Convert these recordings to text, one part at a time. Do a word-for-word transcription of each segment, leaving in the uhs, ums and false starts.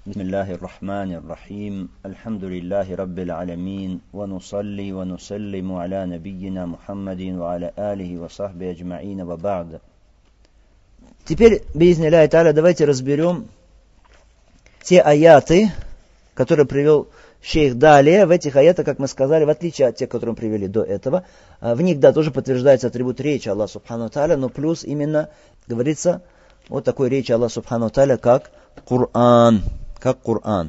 بسم الله الرحمن الرحيم الحمد لله رب العالمين ونصلي ونسلم على نبينا محمد وعلى آله وصحبه أجمعين وبعد. Теперь, биизни Аллахи та'аля, давайте разберем те аяты, которые привел шейх далее. В этих аятах, как мы сказали, в отличие от тех, которые мы привели до этого, в них, да, тоже подтверждается атрибут речи Аллаха Субхану та'аля, но плюс именно говорится о такой речи Аллаха Субхану та'аля, как Коран. Как Коран.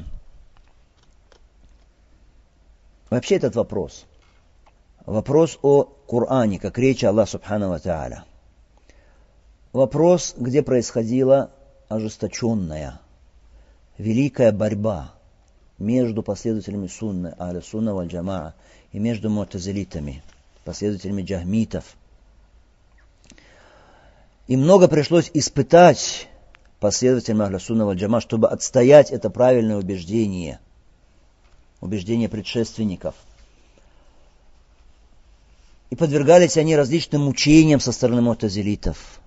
Вообще этот вопрос. Вопрос о Коране, как речи Аллаха Субхану та'аля. Вопрос, где происходила ожесточенная, великая борьба между последователями сунны, ахля сунна валь джамаа, и между му'тазилитами, последователями джахмитов. И много пришлось испытать последователям ахля сунна валь джамаа, чтобы отстоять это правильное убеждение, убеждение предшественников. И подвергались они различным мучениям со стороны му'тазилитов,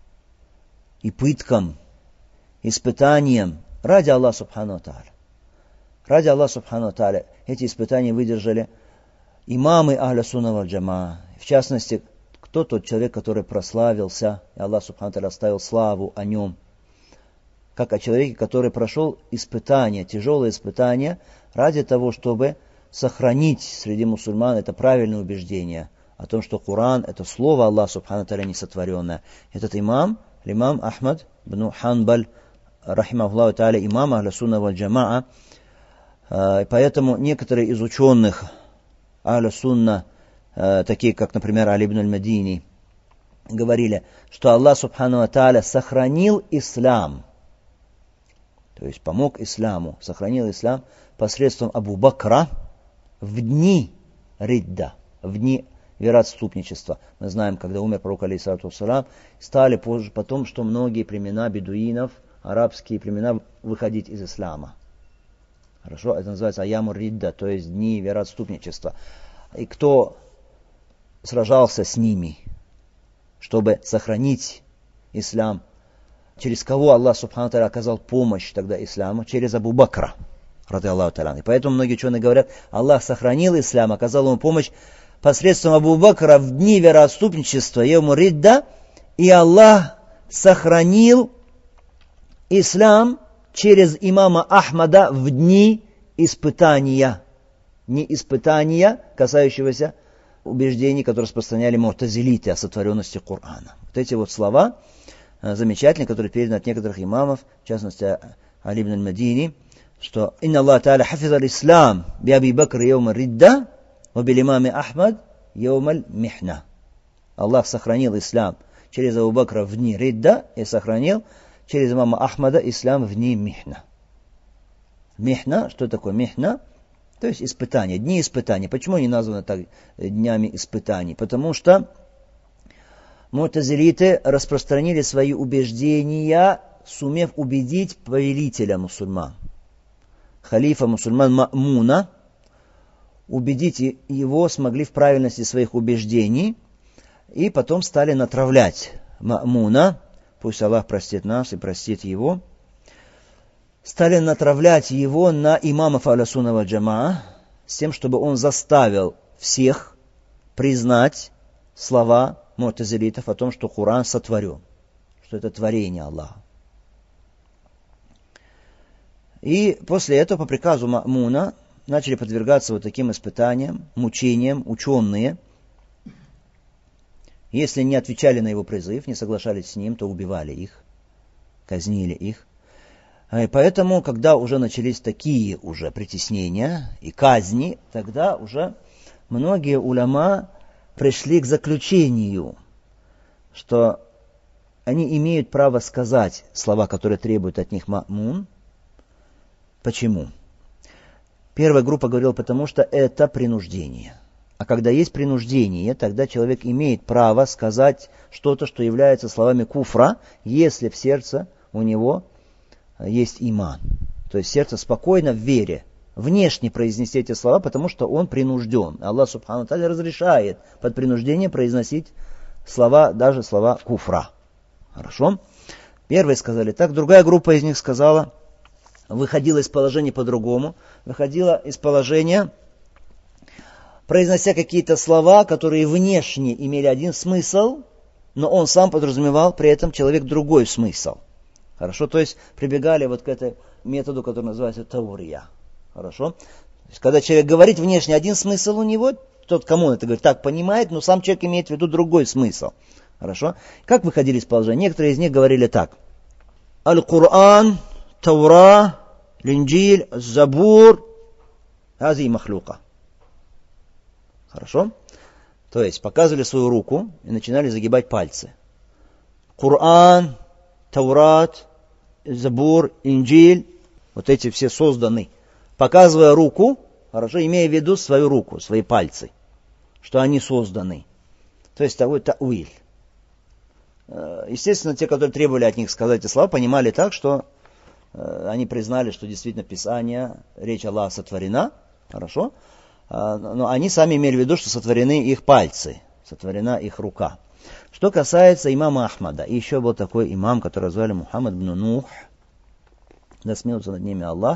и пыткам, испытаниям ради Аллаха Субхану та'аля. Ради Аллаха Субхану та'аля эти испытания выдержали имамы ахля сунна валь джамаа. В частности, кто тот человек, который прославился, и Аллах Субхану та'аля оставил славу о нем, как о человеке, который прошел испытания, тяжелые испытания, ради того, чтобы сохранить среди мусульман это правильное убеждение о том, что Коран — это слово Аллаха Субхану та'аля несотворенное. Этот имам, имам Ахмад бн Ханбаль, рахимахуллаху та'аля, имам ахля сунна валь джамаа. Поэтому некоторые из ученых ахля сунна, такие как, например, Али ибн аль-Мадини, говорили, что Аллах Субхану та'аля сохранил ислам, то есть помог исламу, сохранил ислам посредством Абу Бакра в дни ридда, в дни вероотступничества. Мы знаем, когда умер пророк, алейхиссалату вассалам, стали позже, потом, что многие племена бедуинов, арабские племена, выходить из ислама. Хорошо, это называется аямур ридда, то есть дни вероотступничества. И кто сражался с ними, чтобы сохранить ислам, через кого Аллах Субхану та'аля оказал помощь тогда исламу? Через Абу Бакра, рады Аллаху та'аля. И поэтому многие ученые говорят, Аллах сохранил ислам, оказал ему помощь посредством Абу Бакра в дни вероотступничества, яуму ридда, и Аллах сохранил ислам через имама Ахмада в дни испытания. Не испытания, касающегося убеждений, которые распространяли му'тазилиты о сотворенности Корана. Вот эти вот слова замечательные, которые переданы от некоторых имамов, в частности Али ибн аль-Мадини, что «Инна Аллах та'аля хафиза ислам би Аби Бакр яума ридда ва бил имаме Ахмад яума михна». Аллах сохранил ислам через Абу Бакра в дни ридда и сохранил через имама Ахмада ислам в дни михна. Михна, что такое михна? То есть испытания, дни испытаний. Почему они названы так днями испытаний? Потому что му'тазилиты распространили свои убеждения, сумев убедить повелителя мусульман, халифа мусульман Ма'муна, убедить его смогли в правильности своих убеждений, и потом стали натравлять Ма'муна, пусть Аллах простит нас и простит его, стали натравлять его на имамов ахля сунна валь джамаа, с тем, чтобы он заставил всех признать слова му'тазилитов о том, что Коран сотворен, что это творение Аллаха. И после этого по приказу Ма'муна начали подвергаться вот таким испытаниям, мучениям ученые. Если не отвечали на его призыв, не соглашались с ним, то убивали их, казнили их. И поэтому, когда уже начались такие уже притеснения и казни, тогда уже многие уляма пришли к заключению, что они имеют право сказать слова, которые требуют от них Ма'мун. Почему? Первая группа говорила, потому что это принуждение. А когда есть принуждение, тогда человек имеет право сказать что-то, что является словами куфра, если в сердце у него есть иман. То есть сердце спокойно в вере. Внешне произнести эти слова, потому что он принужден. Аллах Субхану та'аля разрешает под принуждением произносить слова, даже слова куфра. Хорошо? Первые сказали так, другая группа из них сказала, выходила из положения по-другому, выходила из положения, произнося какие-то слова, которые внешне имели один смысл, но он сам подразумевал при этом человек другой смысл. Хорошо, то есть прибегали вот к этому методу, который называется таурия. Хорошо. То есть, когда человек говорит внешне один смысл у него, тот, кому он это говорит, так понимает, но сам человек имеет в виду другой смысл. Хорошо. Как выходили из положения? Некоторые из них говорили так. Аль-Кур'ан, Таура, Линджиль, Забур, Ази махлюка. Хорошо? То есть показывали свою руку и начинали загибать пальцы. Кур'ан, Таурат, Забур, Инджиль, вот эти все созданы. Показывая руку, хорошо, имея в виду свою руку, свои пальцы, что они созданы. То есть такой тауиль. Естественно, те, которые требовали от них сказать эти слова, понимали так, что они признали, что действительно Писание, речь Аллаха сотворена, хорошо, но они сами имели в виду, что сотворены их пальцы, сотворена их рука. Что касается имама Ахмада, и еще был такой имам, который звали Мухаммад ибн Нух, да смеется над ними Аллах,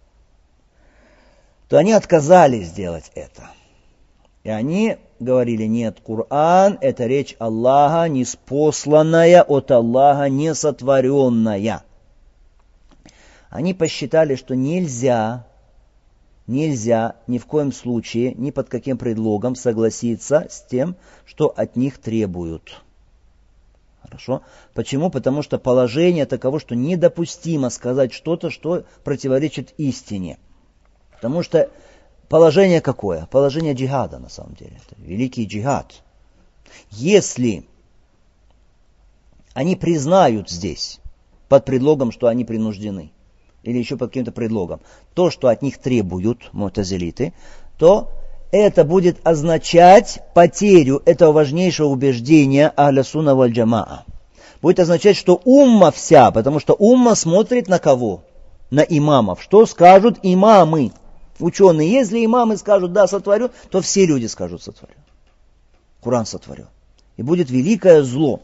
то они отказались сделать это. И они говорили, нет, Коран это речь Аллаха, ниспосланная от Аллаха, несотворенная. Они посчитали, что нельзя, нельзя ни в коем случае, ни под каким предлогом согласиться с тем, что от них требуют. Хорошо? Почему? Потому что положение таково, что недопустимо сказать что-то, что противоречит истине. Потому что положение какое? Положение джихада, на самом деле. Это великий джихад. Если они признают здесь, под предлогом, что они принуждены, или еще под каким-то предлогом, то, что от них требуют му'тазилиты, то это будет означать потерю этого важнейшего убеждения ахля сунна валь джамаа. Будет означать, что умма вся, потому что умма смотрит на кого? На имамов. Что скажут имамы? Ученые, если имамы скажут, да, сотворю, то все люди скажут, сотворю. Коран сотворю. И будет великое зло.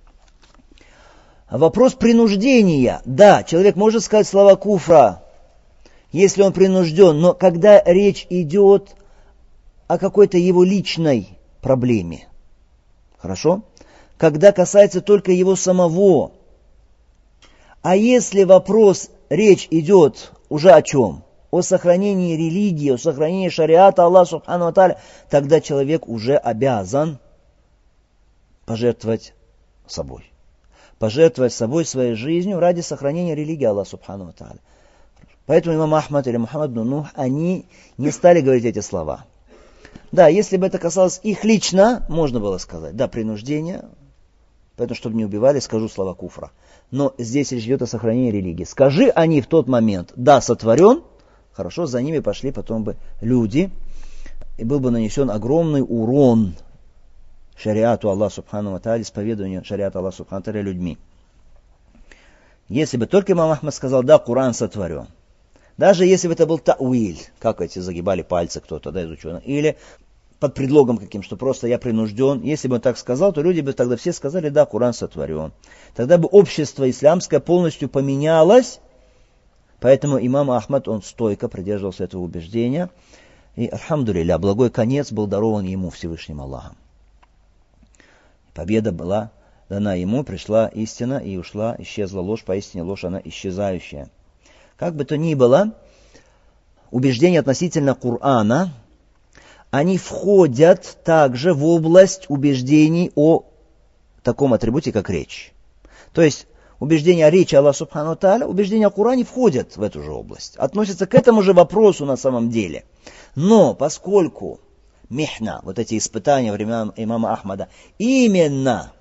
Вопрос принуждения. Да, человек может сказать слова куфра, если он принужден, но когда речь идет о какой-то его личной проблеме. Хорошо? Когда касается только его самого. А если вопрос, речь идет уже о чем? О сохранении религии, о сохранении шариата Аллаха субхану ва тааля, тогда человек уже обязан пожертвовать собой. Пожертвовать собой, своей жизнью ради сохранения религии Аллаха субхану ва тааля. Поэтому имам Ахмад или Мухаммад ибн Нух, они не стали говорить эти слова. Да, если бы это касалось их лично, можно было сказать, да, принуждение, поэтому, чтобы не убивали, скажу слова куфра. Но здесь речь идет о сохранении религии. Скажи они в тот момент, да, сотворен, хорошо, за ними пошли потом бы люди, и был бы нанесен огромный урон шариату Аллаха субхану ва тааля, исповедованию шариата Аллаха субхану ва тааля людьми. Если бы только имам Ахмад сказал, да, Коран сотворен, даже если бы это был тауиль, как эти загибали пальцы кто-то, да, из ученых, или под предлогом каким, что просто я принужден, если бы он так сказал, то люди бы тогда все сказали, да, Коран сотворен. Тогда бы общество исламское полностью поменялось. Поэтому имам Ахмад, он стойко придерживался этого убеждения. И, альхамдулилля, благой конец был дарован ему Всевышним Аллахом. Победа была дана ему, пришла истина и ушла, исчезла ложь, поистине ложь, она исчезающая. Как бы то ни было, убеждения относительно Корана, они входят также в область убеждений о таком атрибуте, как речь. То есть, убеждения о речи Аллаха субхану ва тааля, убеждения о Коране входят в эту же область. Относятся к этому же вопросу на самом деле. Но поскольку михна, вот эти испытания времен имама Ахмада, именно,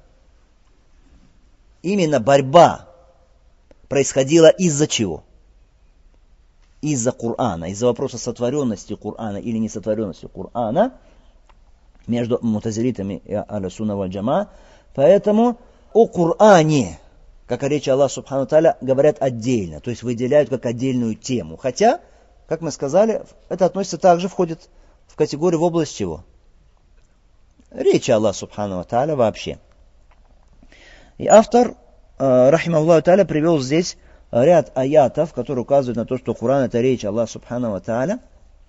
именно борьба происходила из-за чего? Из-за Корана, из-за вопроса сотворенности Корана или несотворенности Корана между мутазилитами и ахля сунна валь джамаа. Поэтому о Коране, как о речи Аллаха субхану ва тааля, говорят отдельно, то есть выделяют как отдельную тему. Хотя, как мы сказали, это относится также, входит в категорию в область чего? Речи Аллаха субхану ва тааля вообще. И автор, рахимахуллаху тааля, привел здесь ряд аятов, которые указывают на то, что Коран это речь Аллаха Субхану ва Тааля.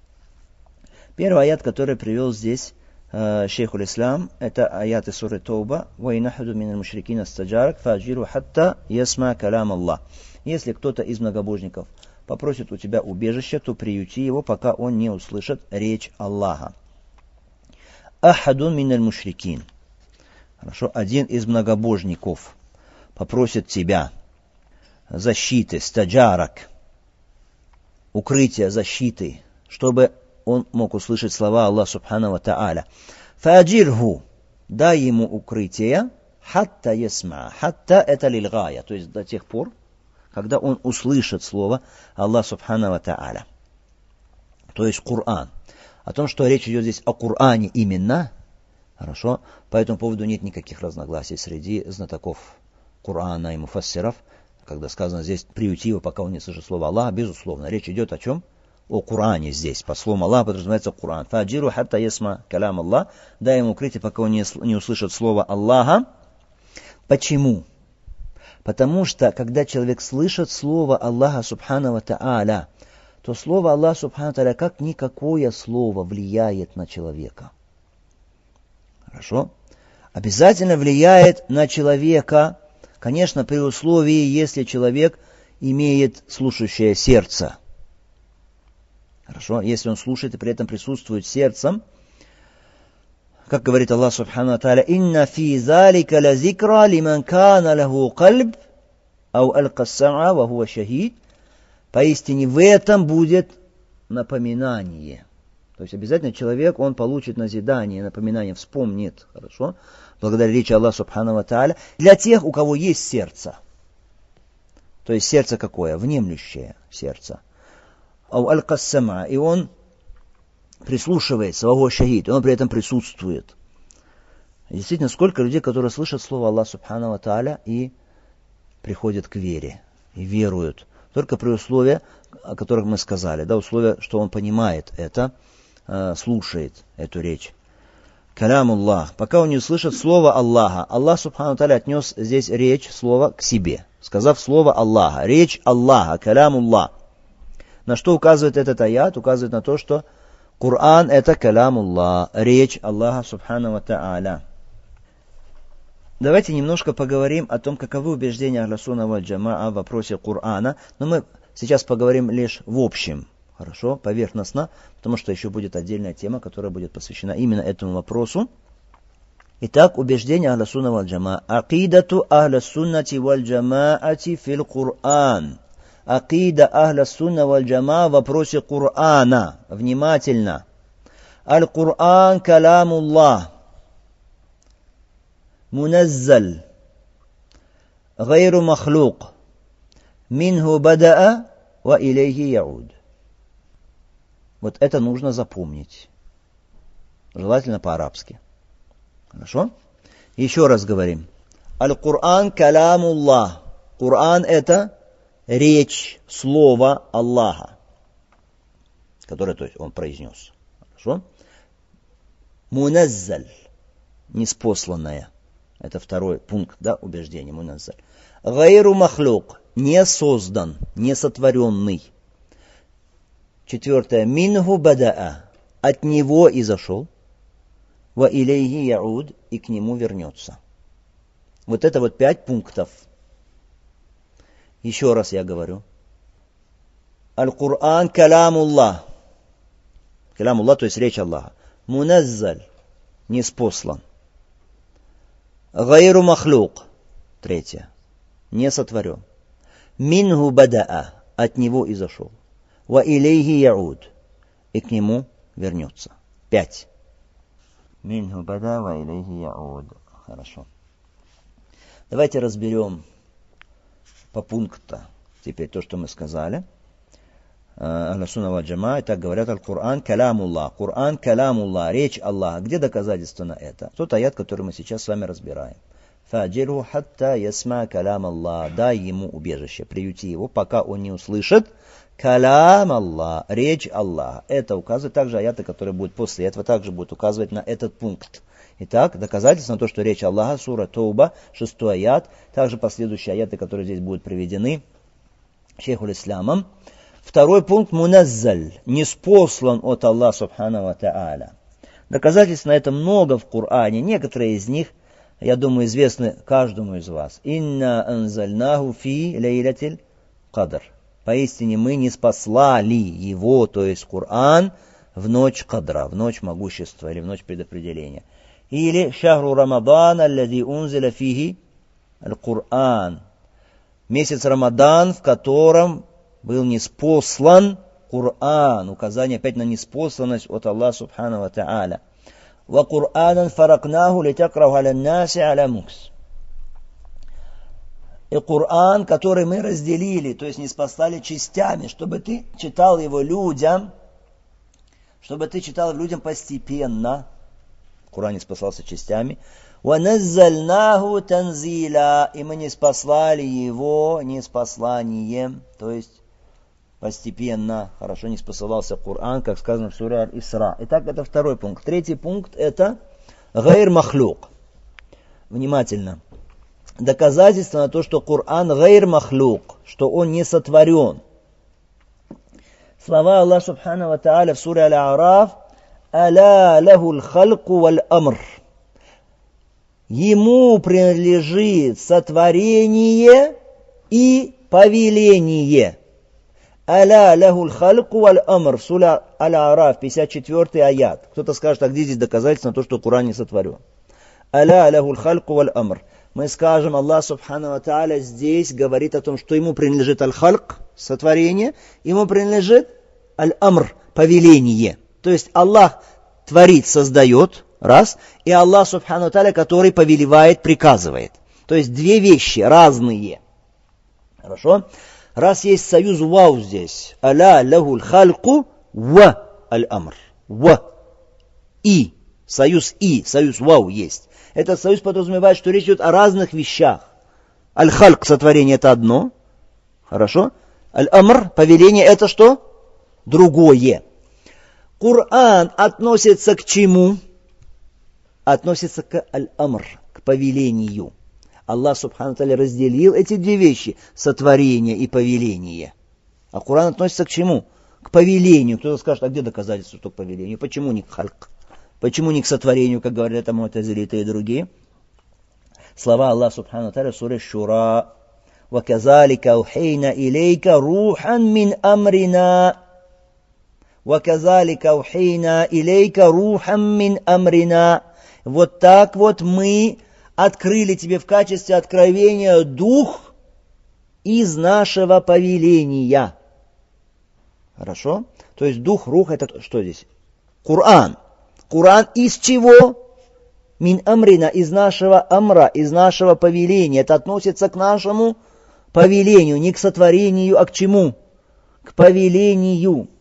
Первый аят, который привел здесь э, шейх уль-Ислам, это аят из суры Тауба. وَإِنَّحَدُ مِنَ الْمُشْرِكِينَ اسْتَجَارَكَ فَأَجِرْهُ حَتَّى يَسْمَعَ كَلَامَ اللَّهِ. Если кто-то из многобожников попросит у тебя убежище, то приюти его, пока он не услышит речь Аллаха. Ахадун миналь мушрикин. Хорошо, один из многобожников попросит тебя защиты, стаджарак, укрытия, защиты, чтобы он мог услышать слова Аллаха Субхану ва Тааля. Фаджирху, дай ему укрытие, хатта ясма. Хатта это лильгая, то есть до тех пор, когда он услышит слово Аллаха Субхану ва Тааля. То есть Коран. О том, что речь идет здесь о Коране именно, хорошо, по этому поводу нет никаких разногласий среди знатоков Корана и муфассиров, когда сказано здесь приюти его, пока он не слышит слово Аллаха, безусловно. Речь идет о чем? О Коране здесь. По словам Аллаха подразумевается Коран. Фаджиру хатта ясма калям Аллах. Дай ему укрытие, пока он не, не услышит слово Аллаха. Почему? Потому что, когда человек слышит слово Аллаха Субхану ва Тааля, то слово Аллаха Субхану ва Тааля, как никакое слово, влияет на человека. Хорошо? Обязательно влияет на человека, конечно, при условии, если человек имеет слушающее сердце. Хорошо? Если он слушает и при этом присутствует сердцем, как говорит Аллах Субхану ва Тааля, «Инна фи залика ла зикра лиман кана лаху кальб, ау алка сам'a ва хуа шахид». Поистине в этом будет напоминание. То есть обязательно человек, он получит назидание, напоминание, вспомнит, хорошо, благодаря речи Аллаха Субхану ва Тааля, для тех, у кого есть сердце. То есть сердце какое? Внемлющее сердце. Ау алка сам'a, и он прислушивается, ва хуа шахид, и он при этом присутствует. И действительно, сколько людей, которые слышат слово Аллаха Субхану ва Тааля и приходят к вере, и веруют. Только при условии, о которых мы сказали, да, условие, что он понимает это, э, слушает эту речь. Калям Аллах. Пока он не услышит слово Аллаха. Аллах Субхану Тааля отнес здесь речь, слово к себе, сказав слово Аллаха. Речь Аллаха, калям Аллах. На что указывает этот аят? Указывает на то, что Коран это калям Аллах, речь Аллаха Субхану ва Тааля. Давайте немножко поговорим о том, каковы убеждения Ахлю Сунна валь Джамаа в вопросе Корана. Но мы сейчас поговорим лишь в общем, хорошо, поверхностно, потому что еще будет отдельная тема, которая будет посвящена именно этому вопросу. Итак, убеждения Ахлю Сунна валь Джамаа. Акидату Ахлю Суннати валь Джамаати фил Коран. Акида Ахлю Сунна валь Джамаа в вопросе Корана. Внимательно. Аль-Коран калямуллах. منزل غير مخلوق منه بدأ وإليه يعود. Вот это нужно запомнить. Желательно по-арабски. Хорошо? Еще раз говорим. Аль-Кур'ан калямуллах. Коран это речь, слово Аллаха, которое, то есть, он произнес. Хорошо? Муназзаль. Неспосланное. Это второй пункт, да, убеждения. Муназзаль. Гайру махлюк. Не создан, не сотворенный. Четвертое. Минху бадаа. От него изошел. Ва илейхи яуд. И к нему вернется. Вот это вот пять пунктов. Еще раз я говорю. Аль-Кур'ан калямуллах. Калямуллах, то есть речь Аллаха. Муназзаль. Неспослан. Гайру махлюк. Третье. Не сотворен. Минху бадаа. От него изошел. Ва илейхи яуд. И к нему вернется. Пять. Минху бада ва илейхи яуд. Хорошо. Давайте разберем по пункту теперь то, что мы сказали. Ахлю Сунна валь Джамаа, так говорят, Аль-Кур'ан калямуллах. Кур'ан калямуллах, речь Аллаха. Где доказательство на это? Тот аят, который мы сейчас с вами разбираем. Фаджирху хатта ясма калям Аллах. Дай ему убежище, приюти его, пока он не услышит калям Аллах, речь Аллаха. Это указывает также аяты, которые будут после этого, также будут указывать на этот пункт. Итак, доказательство на то, что речь Аллаха, сура Тауба, шестой аят, также последующие аяты, которые здесь будут приведены, шейхуль ислямом. Второй пункт муназзаль, ниспослан от Аллаха субхану ва тааля. Доказательств на это много в Коране. Некоторые из них, я думаю, известны каждому из вас. Инна анзальнаху фи лейлатиль кадр. Поистине мы не спаслали его, то есть Коран, в ночь кадра, в ночь могущества или в ночь предопределения. Или шахру рамадан аллади унзиля фихи аль-Кур'ан. Месяц Рамадан, в котором был ниспослан Кур'ан. Указание опять на неспосланность от Аллаха субхану ва тааля. Ва Кур'анан фаракнаху литакраху аля наси аля мукс. И Кур'ан, который мы разделили, то есть не спаслали частями, чтобы ты читал его людям, чтобы ты читал людям постепенно. Кур'ан не спасался частями. وَنَزَّلْنَاهُ تَنزِيلًا. И мы не спаслали его неспосланием, то есть постепенно, хорошо не спасался Коран, как сказано в суре Аль-Исра. Итак, это второй пункт. Третий пункт это гайр махлюк. Внимательно. Доказательство на то, что Коран гайр махлюк, что он не сотворен. Слова Аллаха субхану ва тааля в суре Аль-А'раф: «Аля лахул халку валь амр». Ему принадлежит сотворение и повеление. Аля лахул халку валь амр. Сура Аль-А'раф, пятьдесят четвёртый аят. Кто-то скажет, а где здесь доказательство на то, что Коран не сотворен? Аля лахул халку валь амр. Мы скажем, Аллах субхану ва тааля здесь говорит о том, что ему принадлежит аль-халк, сотворение, ему принадлежит аль-амр, повеление. То есть Аллах творит, создает, раз, и Аллах субхану ва тааля, который повелевает, приказывает. То есть две вещи разные. Хорошо? Раз есть союз вау здесь, аля лахул хальку ва аль-амр. Ва. И. Союз и. Союз вау есть. Этот союз подразумевает, что речь идет о разных вещах. Аль-хальк, сотворение, это одно. Хорошо? Аль-амр, повеление, это что? Другое. Коран относится к чему? Относится к аль-амр, к повелению. Аллах субхану тааля разделил эти две вещи, сотворение и повеление. А Коран относится к чему? К повелению. Кто-то скажет, а где доказательства, что к повелению? Почему не к хальк? Почему не к сотворению, как говорят это му'тазилиты и другие? Слова Аллаха субхану тааля в суре Шура: وَكَذَلِكَ أَوْحَيْنَا إِلَيْكَ رُوحًا مِّنْ أَمْرِنَا وَكَذَلِكَ أَوْحَيْنَا إِلَيْكَ رُوحًا مِّنْ أَمْرِنَا. Вот так вот мы открыли тебе в качестве откровения дух из нашего повеления. Хорошо? То есть дух, рух, это что здесь? Коран. Коран из чего? Мин амрина, из нашего амра, из нашего повеления. Это относится к нашему повелению, не к сотворению, а к чему? К повелению.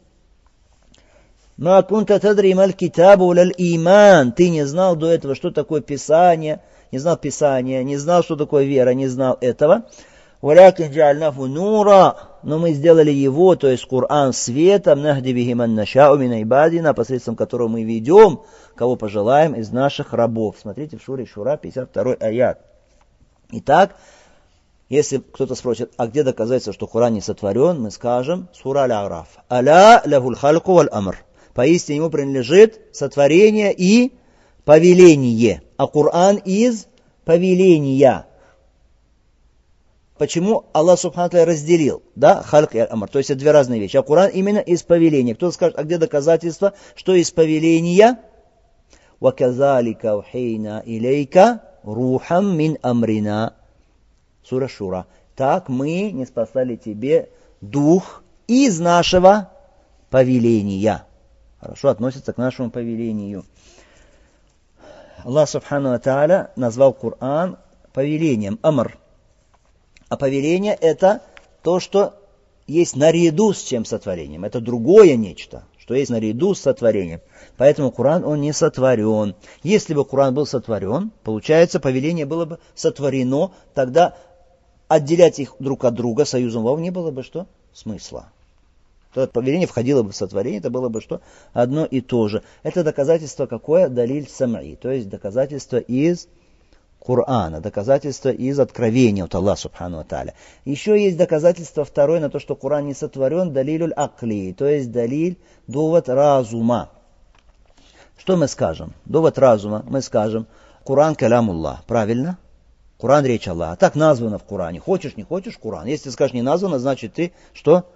Ма кунта тадри маль китабу лаль иман. Ты не знал до этого, что такое Писание, не знал Писания, не знал, что такое вера, не знал этого. Валякин джа'альнафу нура. Но мы сделали его, то есть Коран, светом, нахди бихи ман нашау мин ибадина, посредством которого мы ведем, кого пожелаем из наших рабов. Смотрите в Шуре Шура, пятьдесят второй аят. Итак, если кто-то спросит, а где доказательство, что Коран не сотворен, мы скажем, сура Аль-А'раф. Аля лахул хальку валь амр. Поистине ему принадлежит сотворение и повеление. А Коран из повеления. Почему Аллах субхану тааля разделил, да, хальк и амр, то есть это две разные вещи. А Коран именно из повеления. Кто-то скажет, а где доказательства, что из повеления? وَكَذَلِكَ أَوْحَيْنَا إِلَيْكَ رُوحًا مِّنْ أَمْرِنَا. Сура Шура. Так мы не спаслали тебе дух из нашего повеления. Хорошо, относится к нашему повелению. Аллах субхану тааля назвал Коран повелением, амр. А повеление это то, что есть наряду с чем сотворением. Это другое нечто, что есть наряду с сотворением. Поэтому Коран, он не сотворен. Если бы Коран был сотворен, получается, повеление было бы сотворено, тогда отделять их друг от друга союзом вау не было бы что? Смысла. Тогда повеление входило бы в сотворение, это было бы что? Одно и то же. Это доказательство какое? Далиль сам'и, то есть доказательство из Корана, доказательство из откровения от Аллаха Субхану ва Тааля. Еще есть доказательство второе на то, что Коран не сотворен, далилюль акли, то есть далиль, довод разума. Что мы скажем? Довод разума, мы скажем, Коран калямуллах, правильно? Коран речь Аллаха. Так названо в Коране. Хочешь, не хочешь, Коран. Если ты скажешь не названо, значит ты что?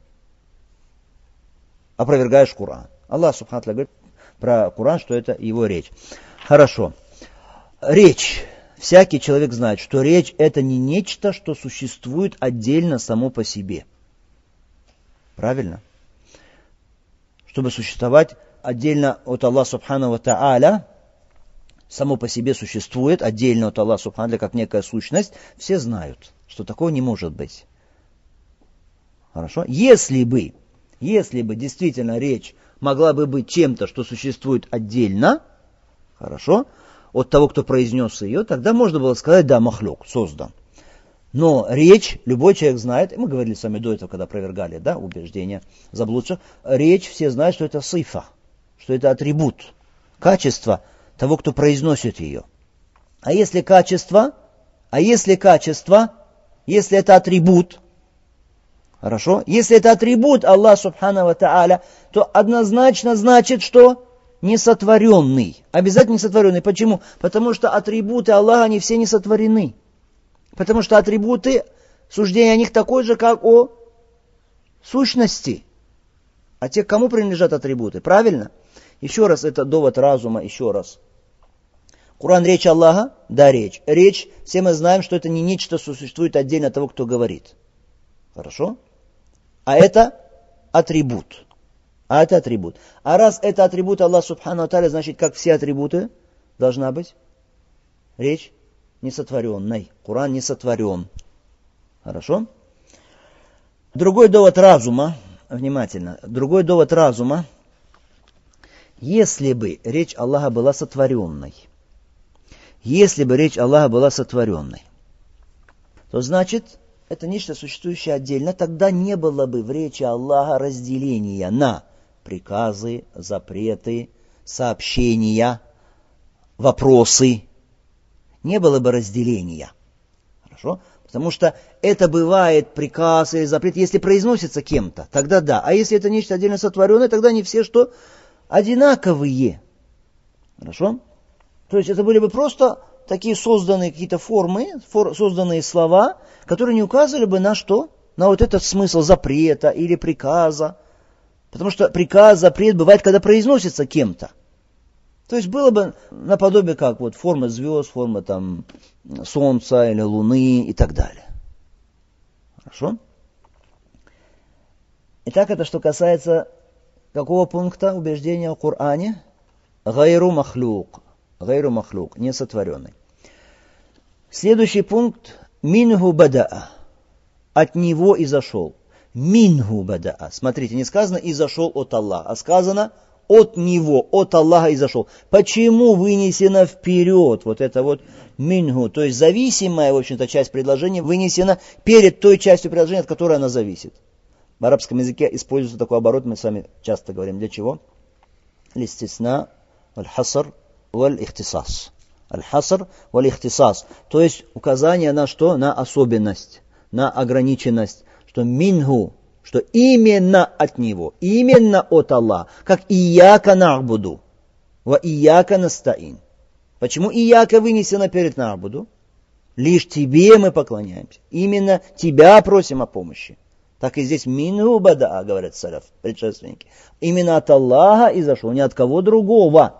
Опровергаешь Коран. Аллах Субхану ва Тааля говорит про Коран, что это его речь. Хорошо. Речь. Всякий человек знает, что речь это не нечто, что существует отдельно само по себе. Правильно? Чтобы существовать отдельно от Аллаха Субхану ва Тааля, само по себе существует отдельно от Аллаха Субхану ва Тааля, как некая сущность, все знают, что такого не может быть. Хорошо? Если бы, если бы действительно речь могла бы быть чем-то, что существует отдельно, хорошо, от того, кто произнес ее, тогда можно было сказать, да, махлюк, создан. Но речь, любой человек знает, и мы говорили с вами до этого, когда опровергали, да, убеждения заблудших, речь все знают, что это сифа, что это атрибут, качество того, кто произносит ее. А если качество, а если качество, если это атрибут, хорошо, если это атрибут Аллаха Субхану ва Тааля, то однозначно значит, что несотворенный. Обязательно несотворенный. Почему? Потому что атрибуты Аллаха, они все не сотворены. Потому что атрибуты, суждение о них такое же, как о сущности. А те, к кому принадлежат атрибуты? Правильно? Еще раз, это довод разума, еще раз. Коран речь Аллаха? Да, речь. Речь, все мы знаем, что это не нечто, что существует отдельно от того, кто говорит. Хорошо? А это атрибут. А это атрибут. А раз это атрибут Аллаха Субхану ва Тааля, значит, как все атрибуты, должна быть речь несотворенной. Коран не сотворен. Хорошо? Другой довод разума, внимательно, другой довод разума, если бы речь Аллаха была сотворенной, если бы речь Аллаха была сотворенной, то значит, это нечто существующее отдельно, тогда не было бы в речи Аллаха разделения на приказы, запреты, сообщения, вопросы. Не было бы разделения. Хорошо? Потому что это бывает приказ или запрет, если произносится кем-то, тогда да. А если это нечто отдельно сотворенное, тогда они все что? Одинаковые. Хорошо? То есть это были бы просто такие созданные какие-то формы, фор, созданные слова, которые не указывали бы на что? На вот этот смысл запрета или приказа. Потому что приказ, запрет бывает, когда произносится кем-то. То есть было бы наподобие как вот форма звезд, форма там солнца или луны и так далее. Хорошо? Итак, это что касается какого пункта убеждения о Коране? Гайру махлюк. Гайру махлюк, несотворенный. Следующий пункт. Минху бадаа. От него и зашел. Минху бадаа. Смотрите, не сказано и зашел от Аллаха, а сказано от него, от Аллаха и зашел. Почему вынесено вперед вот это вот минху? То есть зависимая, в общем-то, часть предложения вынесена перед той частью предложения, от которой она зависит. В арабском языке используется такой оборот, мы с вами часто говорим. Для чего? Листисна, аль-хаср, валь-ихтисас. Аль-хаср, валь-ихтисас. То есть указание на что? На особенность, на ограниченность. Что минху, что именно от него, именно от Аллаха, как ияка нa'буду, ва ияка настаин. Почему ияка вынесено перед нa'буду? Лишь тебе мы поклоняемся, именно тебя просим о помощи. Так и здесь минху бадаа, говорят салаф, предшественники. Именно от Аллаха и зашел, не от кого другого.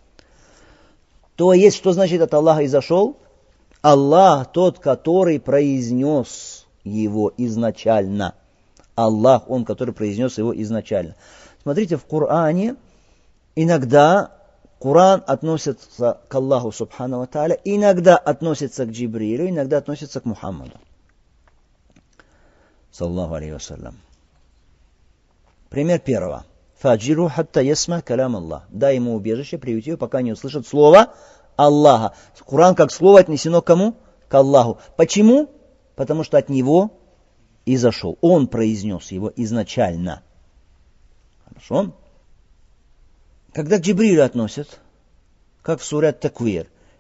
То есть, что значит от Аллаха и зашел? Аллах тот, который произнес его изначально. Аллах, он, который произнес его изначально. Смотрите, в Коране иногда Коран относится к Аллаху Субхану ва Тааля, иногда относится к Джибрилю, иногда относится к Мухаммаду. Саллаллаху алейхи вассалям. Пример первого. Фаджиру хатта ясма калям Аллах. Дай ему убежище, приюти его, пока не услышат слово Аллаха. Коран как слово отнесено к кому? К Аллаху. Почему? Потому что от него и зашел. Он произнес его изначально. Хорошо? Когда к Джибрилю относят, как в суре Ат-Таквир,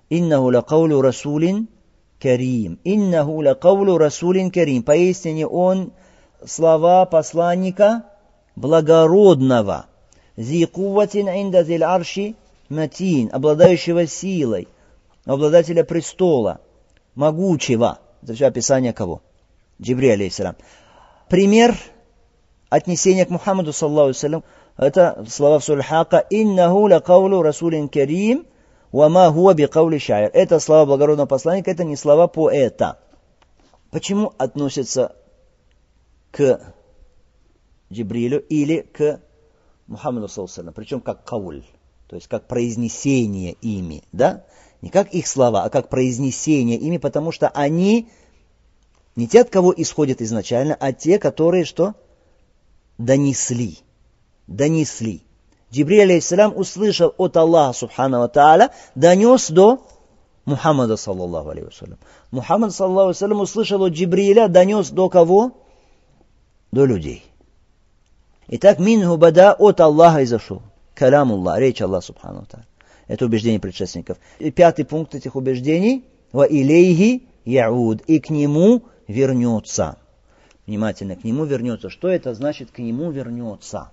Иннаху ля каулю расулин карим. Иннаху ля каулю расулин карим. Поистине он слова посланника благородного. Зи кувватин инда зиль арши матин. Обладающего силой. Обладателя престола. Могучего. Это все описание кого? Джибриль алейхиссалям. Пример отнесения к Мухаммаду саллаллаху алейхи ва саллям. Это слова в суре Хака. Иннаху ля каулю расулин карим. Вама хуа би каули шаир. Это слова благородного посланника, это не слова поэта. Почему относятся к Джибрилю или к Мухаммаду саллаллаху алейхи ва саллям? Причем как кауль, то есть как произнесение ими, да? Не как их слова, а как произнесение ими, потому что они не те, от кого исходят изначально, а те, которые что? Донесли. Донесли. Джибриль алейхиссалям услышал от Аллаха субхану ва тааля, донес до Мухаммада саллаллаху алейхи ва саллям. Мухаммад саллаллаху алейхи ва саллям услышал от Джибриля, донес до кого? До людей. Итак, минху бада, от Аллаха изошел. Калямуллах, речь Аллаха субхану ва тааля. Это убеждение предшественников. И пятый пункт этих убеждений. Ва илейхи яуд. И к нему вернется. Внимательно, к нему вернется. Что это значит к нему вернется?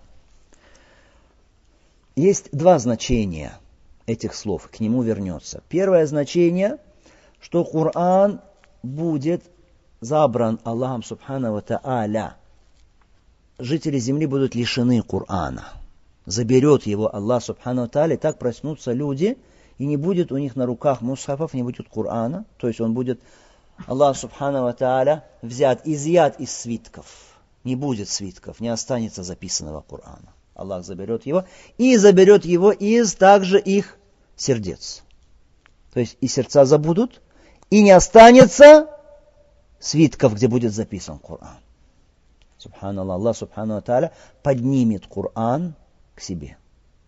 Есть два значения этих слов. К нему вернется. Первое значение, что Коран будет забран Аллахом субхану ва тааля. Жители земли будут лишены Корана. Заберет его Аллах субхану ва тааля, и так проснутся люди, и не будет у них на руках мусхафов, не будет Корана, то есть он будет, Аллах субхану ва тааля, взят, изъят из свитков, не будет свитков, не останется записанного Корана. Аллах заберет его, и заберет его из также их сердец. То есть и сердца забудут, и не останется свитков, где будет записан Коран. Субханаллах, Аллах субхану ва тааля поднимет Коран к себе.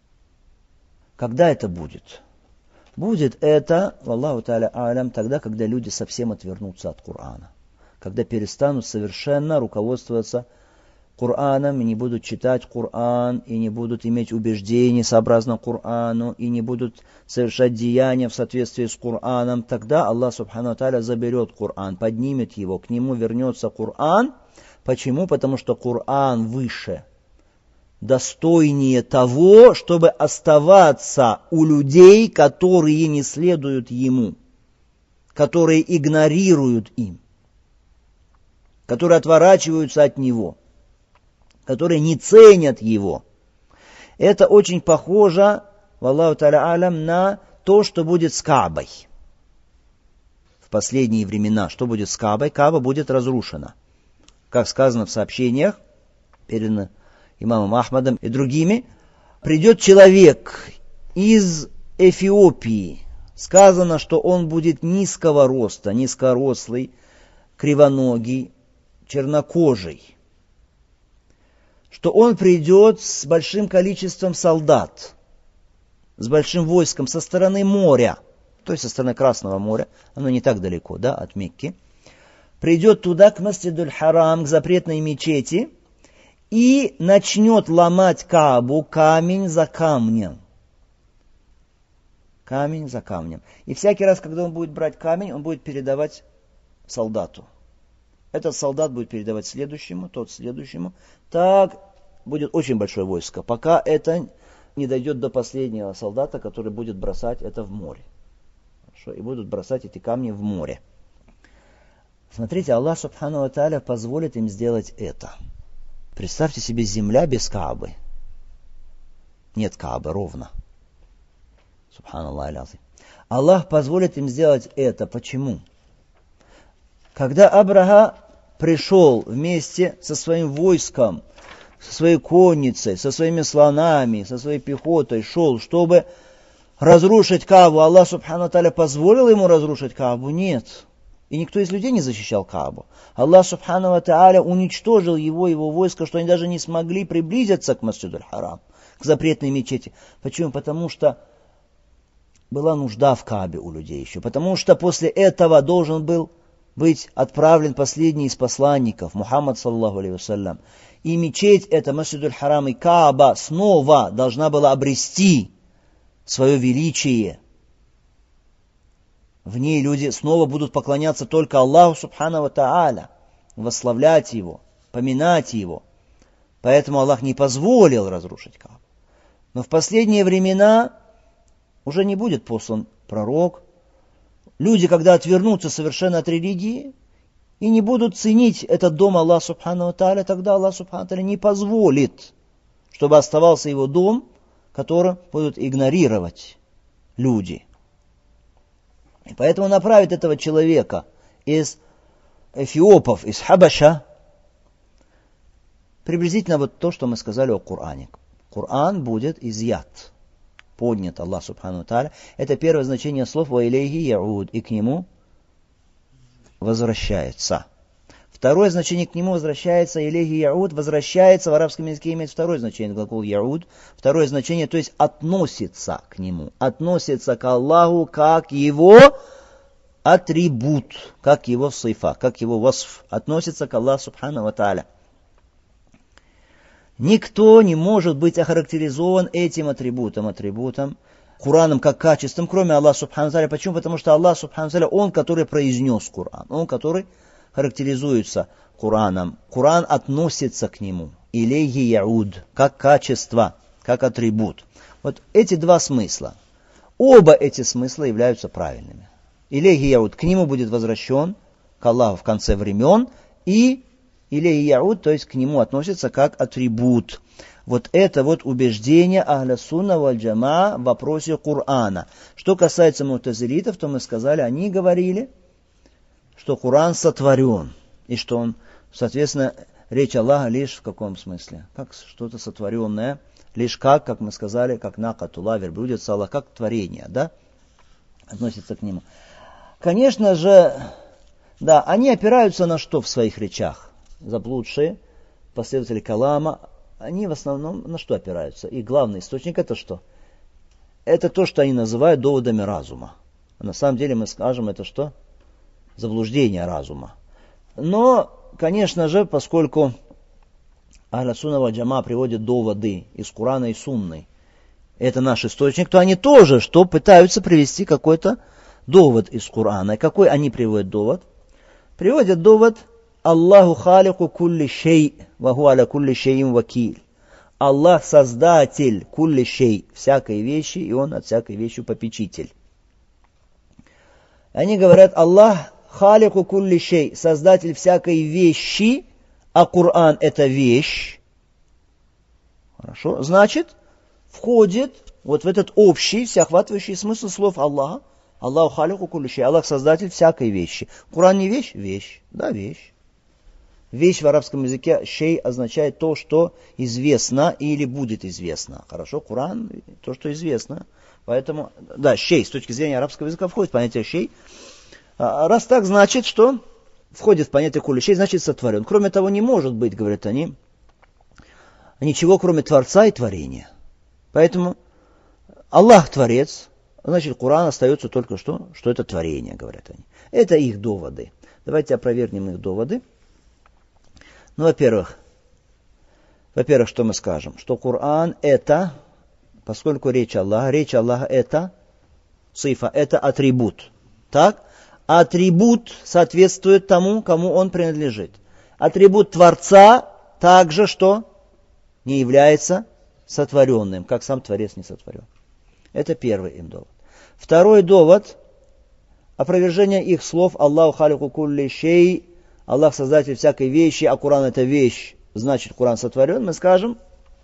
Когда это будет? Будет это, Аллаху тааля алям, тогда, когда люди совсем отвернутся от Корана. Когда перестанут совершенно руководствоваться Кораном, и не будут читать Коран, и не будут иметь убеждений сообразно Корану, и не будут совершать деяния в соответствии с Кораном, тогда Аллах субхану ва тааля заберет Коран, поднимет его, к нему вернется Коран. Почему? Потому что Коран выше, достойнее того, чтобы оставаться у людей, которые не следуют ему, которые игнорируют им, которые отворачиваются от него, которые не ценят его. Это очень похоже, валлаху тааля алям, на то, что будет с Каабой. В последние времена, что будет с Каабой? Кааба будет разрушена. Как сказано в сообщениях, передано имамом Ахмадом и другими, придет человек из Эфиопии. Сказано, что он будет низкого роста, низкорослый, кривоногий, чернокожий. Что он придет с большим количеством солдат, с большим войском со стороны моря, то есть со стороны Красного моря, оно не так далеко, да, от Мекки. Придет туда, к Масджидуль Харам, к запретной мечети, и начнет ломать Каабу камень за камнем. Камень за камнем. И всякий раз, когда он будет брать камень, он будет передавать солдату. Этот солдат будет передавать следующему, тот следующему. Так будет очень большое войско, пока это не дойдет до последнего солдата, который будет бросать это в море. Хорошо? И будут бросать эти камни в море. Смотрите, Аллах субхану ва тааля позволит им сделать это. Представьте себе земля без Каабы. Нет Каабы, ровно. Субханаллах аляхи. Аллах позволит им сделать это. Почему? Когда Абраха пришел вместе со своим войском, со своей конницей, со своими слонами, со своей пехотой, шел, чтобы разрушить Каабу, Аллах субхану ва тааля позволил ему разрушить Каабу? Нет. И никто из людей не защищал Каабу. Аллах субхану ва тааля уничтожил его, его войско, что они даже не смогли приблизиться к Масджидуль Харам, к запретной мечети. Почему? Потому что была нужда в Каабе у людей еще. Потому что после этого должен был быть отправлен последний из посланников, Мухаммад саллаллаху алейхи ва саллям. И мечеть, это Масджидуль Харам и Кааба, снова должна была обрести свое величие. В ней люди снова будут поклоняться только Аллаху Субхану ва Тааля, восславлять Его, поминать Его. Поэтому Аллах не позволил разрушить Каабу. Но в последние времена уже не будет послан пророк. Люди, когда отвернутся совершенно от религии и не будут ценить этот дом Аллаха Субхану ва Тааля, тогда Аллах Субхану ва Тааля не позволит, чтобы оставался его дом, который будут игнорировать люди. И поэтому направит этого человека из эфиопов, из Хабаша, приблизительно вот то, что мы сказали о Коране. Коран будет изъят, поднят Аллах Субхану ва Тааля. Это первое значение слов «Ва илейхи яуд», и к нему возвращается. Второе значение к нему возвращается, «Илейхи яуд», возвращается, в арабском языке имеет второе значение, глагол яуд. Второе значение, то есть относится к нему, относится к Аллаху как его атрибут, как его сифа, как его васф, относится к Аллаху Субхану ва Тааля. Никто не может быть охарактеризован этим атрибутом, атрибутом, Кураном как качеством, кроме Аллаха Субхану ва Тааля. Почему? Потому что Аллах Субхану ва Тааля, Он, который произнес Куран, Он, который характеризуется Кураном. Куран относится к нему. Илейхи яуд, как качество, как атрибут. Вот эти два смысла. Оба эти смысла являются правильными. Илейхи яуд, к нему будет возвращен, к Аллаху в конце времен, и илейхи яуд, то есть к нему относится как атрибут. Вот это вот убеждение Ахля Сунна валь Джамаа в вопросе Курана. Что касается мутазилитов, то мы сказали, они говорили, что Куран сотворен, и что он, соответственно, речь Аллаха лишь в каком смысле? Как что-то сотворенное, лишь как, как мы сказали, как накатула, верблюдец Аллах, как творение, да, относится к нему. Конечно же, да, они опираются на что в своих речах? Заблудшие последователи Калама, они в основном на что опираются? И главный источник это что? Это то, что они называют доводами разума. А на самом деле мы скажем, это что? Заблуждение разума. Но, конечно же, поскольку Ахля Сунна валь Джамаа приводит доводы из Курана и Сунны, это наш источник, то они тоже что пытаются привести какой-то довод из Курана. И какой они приводят довод? Приводят довод Аллаху халику кулли шей, ва хуа аля кулли шейин вакиль. Аллах создатель кулли шей, всякой вещи, и Он от всякой вещи попечитель. Они говорят, Аллах халику кулли шей, создатель всякой вещи, а Коран это вещь. Хорошо, значит, входит вот в этот общий, всеохватывающий смысл слов Аллаха. Аллаху халику кулли шей, Аллах создатель всякой вещи. Коран не вещь? Вещь. Да, вещь. Вещь в арабском языке шей означает то, что известно или будет известно. Хорошо, Коран то, что известно. Поэтому, да, шей с точки зрения арабского языка входит в понятие шей. А раз так, значит, что входит в понятие кулли шей, значит сотворен. Кроме того, не может быть, говорят они, ничего кроме Творца и творения. Поэтому Аллах Творец, значит, Коран остается только что, что это творение, говорят они. Это их доводы. Давайте опровергнем их доводы. Ну, во-первых, во-первых, что мы скажем? Что Коран это, поскольку речь Аллаха, речь Аллаха это цифа, это атрибут. Так? Атрибут соответствует тому, кому он принадлежит. Атрибут Творца также что? Не является сотворенным, как сам Творец не сотворен. Это первый им довод. Второй довод, опровержение их слов Аллаху халику кулли шей, Аллах создатель всякой вещи, а Коран это вещь, значит Коран сотворен, мы скажем,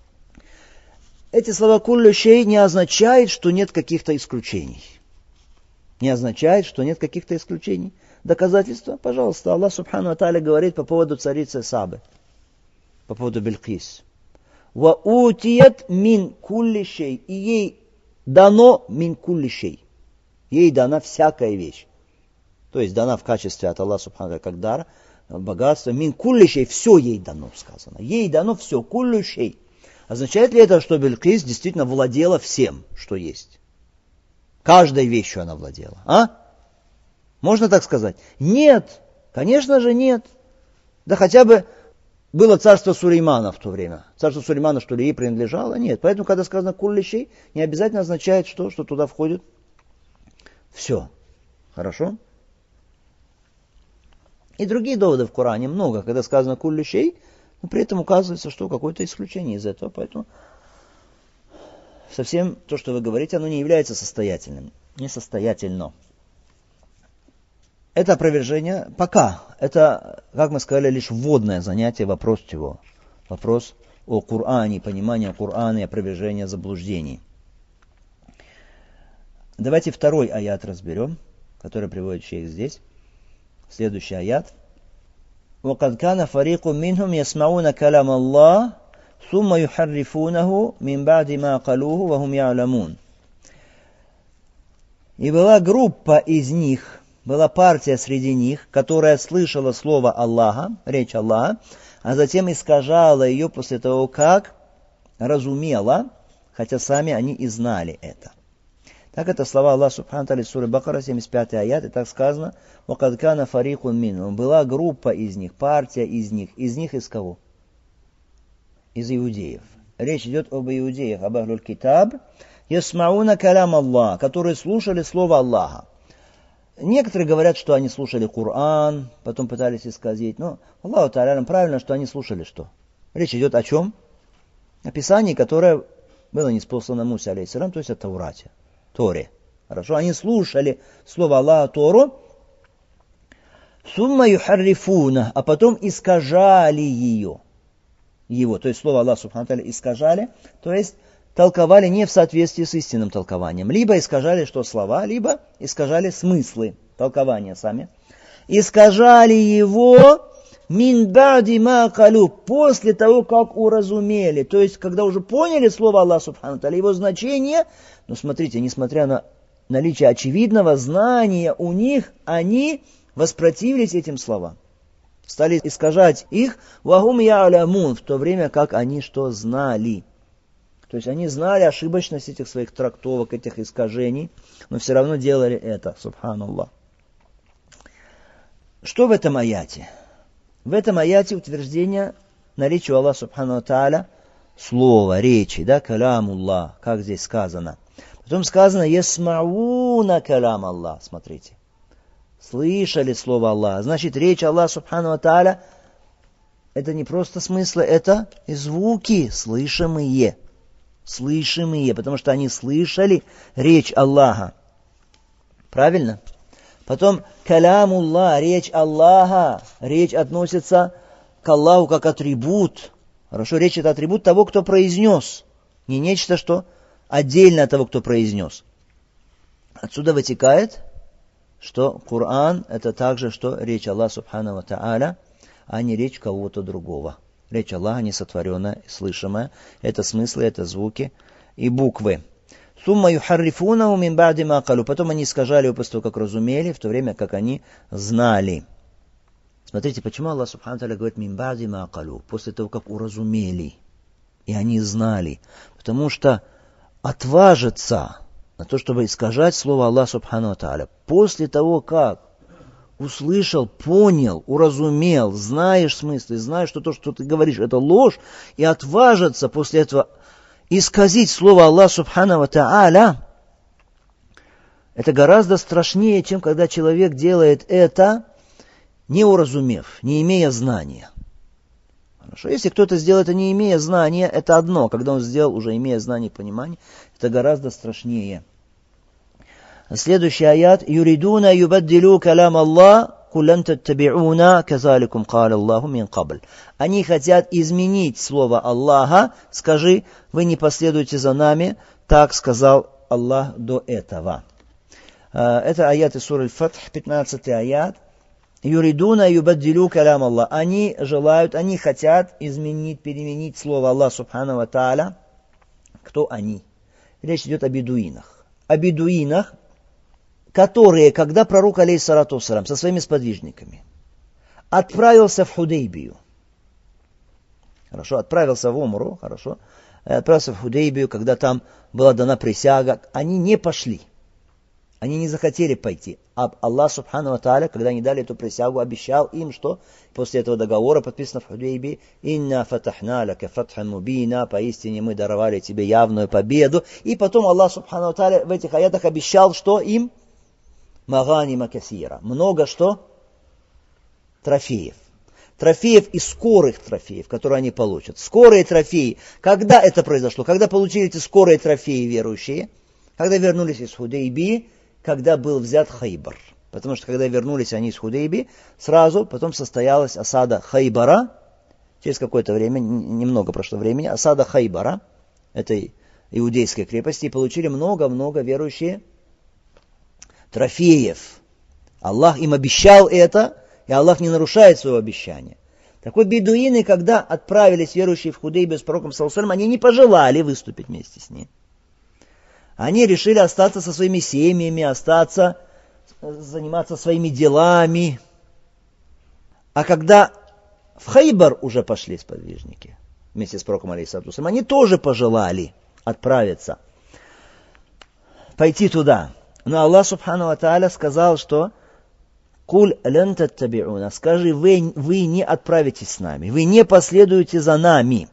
эти слова кулли шей не означает, что нет каких-то исключений. Не означает, что нет каких-то исключений. Доказательства, пожалуйста, Аллах Субхану ва Тааля говорит по поводу царицы Сабы, по поводу Билкис. Ва утият мин кулли шей, и ей дано мин кулли шей. Ей дана всякая вещь. То есть дана в качестве от Аллаха Субхану ва Тааля как дар, богатство. Мин кулли шей, все ей дано, сказано. Ей дано все, кулли шей. Означает ли это, что Билкис действительно владела всем, что есть? Каждой вещью она владела. А? Можно так сказать? Нет. Конечно же нет. Да хотя бы было царство Сулеймана в то время. Царство Сулеймана, что ли, ей принадлежало? Нет. Поэтому, когда сказано кулли шей, не обязательно означает, что, что туда входит все. Хорошо? И другие доводы в Коране много, когда сказано «куллю шей», но при этом указывается, что какое-то исключение из этого. Поэтому совсем то, что вы говорите, оно не является состоятельным. Несостоятельно. Это опровержение пока. Это, как мы сказали, лишь вводное занятие, вопрос чего? Вопрос о Коране, понимание Корана и опровержение заблуждений. Давайте второй аят разберем, который приводит шейх здесь. Следующий аят. وَقَدْ كَانَ فَرِيقٌ مِّنْهُمْ يَسْمَعُونَ كَلَامَ اللَّهِ ثُمَّ يُحَرِّفُونَهُ مِنْ بَعْدِ مَا قَالُوهُ وَهُمْ يَعْلَمُونَ. И была группа из них, была партия среди них, которая слышала слово Аллаха, речь Аллаха, а затем искажала ее после того, как разумела, хотя сами они и знали это. Так это слова Аллаха Субхану Тааля, сура Бакара, семьдесят пятый аят, и так сказано: «Вакад кана фарикун минхум». Была группа из них, партия из них. Из них из кого? Из иудеев. Речь идет об иудеях, об ахлюль китаб, ясмауна калям Аллах, которые слушали слово Аллаха. Некоторые говорят, что они слушали Коран, потом пытались исказить. Но Аллаху Тааля правильно, что они слушали что? Речь идет о чем? О Писании, которое было ниспослано Мусе, алейхиссалям, то есть о Таурате. Торе. Хорошо, они слушали слово Аллаха Тору, сумма юхаррифуна, а потом искажали ее. Его, то есть слово Аллаха Субхану Тааля искажали, то есть толковали не в соответствии с истинным толкованием. Либо искажали что слова, либо искажали смыслы, толкования сами. Искажали его мин ба'ди ма калю, после того, как уразумели. То есть, когда уже поняли слово Аллаха Субхану Тааля, его значение. Но смотрите, несмотря на наличие очевидного знания у них, они воспротивились этим словам. Стали искажать их, вахум я'лямун, в то время как они что знали. То есть они знали ошибочность этих своих трактовок, этих искажений, но все равно делали это, субханаллах. Что в этом аяте? В этом аяте утверждение наличия у Аллаха Субхану Тааля слова, речи, да, калямуллах, как здесь сказано. Потом сказано ясмауна калям Аллах, смотрите. Слышали слово Аллаха. Значит, речь Аллаха Субхану Тааля это не просто смыслы, это и звуки слышимые. Слышимые, потому что они слышали речь Аллаха. Правильно? Потом калямуллах, речь Аллаха. Речь относится к Аллаху как атрибут. Хорошо, речь это атрибут того, кто произнес. Не нечто, что отдельно от того, кто произнес. Отсюда вытекает, что Коран это также, что речь Аллаха Субхану ва Тааля, а не речь кого-то другого. Речь Аллаха несотворенная, слышимая. Это смыслы, это звуки и буквы. Сумма юхаррифунаху мин ба'ди ма калю. Потом они искажали его после того, как разумели, в то время как они знали. Смотрите, почему Аллах Субхану Тааля говорит мин ба'ди ма калю, после того, как уразумели. И они знали. Потому что отважиться на то, чтобы искажать слово Аллаха Субхану Тааля, после того, как услышал, понял, уразумел, знаешь смысл, знаешь, что то, что ты говоришь, это ложь, и отважиться после этого исказить слово Аллаха Субхану Тааля, это гораздо страшнее, чем когда человек делает это, не уразумев, не имея знания. Хорошо, если кто-то сделает это, не имея знания, это одно. Когда он сделал, уже имея знание и понимание, это гораздо страшнее. Следующий аят. «Юридуна юбаддилу калам Аллах, куллан таттаби'уна, казаликум каля Аллаху мин кабль». Они хотят изменить слово Аллаха. Скажи, вы не последуете за нами, так сказал Аллах до этого. Это аят из суры Аль-Фатх, пятнадцатый аят. «Юридуна юбаддилу калам Аллах». Они желают, они хотят изменить, переменить слово Аллаха Субхану ва Тааля. Кто они? Речь идет о бедуинах. О бедуинах, которые, когда пророк, алейхиссалату вассалям, со своими сподвижниками отправился в Худейбию, хорошо, отправился в Умру, хорошо, отправился в Худейбию, когда там была дана присяга, они не пошли, они не захотели пойти. А Аллах Субхану ва Тааля, когда они дали эту присягу, обещал им, что после этого договора, подписано в Худейбии, «Инна фатахна лака фатхан мубина», поистине мы даровали тебе явную победу. И потом Аллах Субхану ва Тааля в этих аятах обещал, что им маганима касира. Много что? Трофеев. Трофеев и скорых трофеев, которые они получат. Скорые трофеи. Когда это произошло? Когда получили эти скорые трофеи верующие? Когда вернулись из Худейбии, когда был взят Хайбар. Потому что когда вернулись они из Худейбии, сразу потом состоялась осада Хайбара. Через какое-то время, немного прошло времени, осада Хайбара, этой иудейской крепости, и получили много-много верующие трофеев. Аллах им обещал это, и Аллах не нарушает своего обещания. Так вот, бедуины, когда отправились верующие в Худейбию с пророком саллаллаху алейхи ва саллям, они не пожелали выступить вместе с ним. Они решили остаться со своими семьями, остаться, заниматься своими делами. А когда в Хайбар уже пошли сподвижники вместе с пророком алейхиссалату вассалям, они тоже пожелали отправиться, пойти туда. Но Аллах субхану ва тааля сказал, что «Куль лен таттабиуна», скажи, вы, вы не отправитесь с нами, вы не последуете за нами.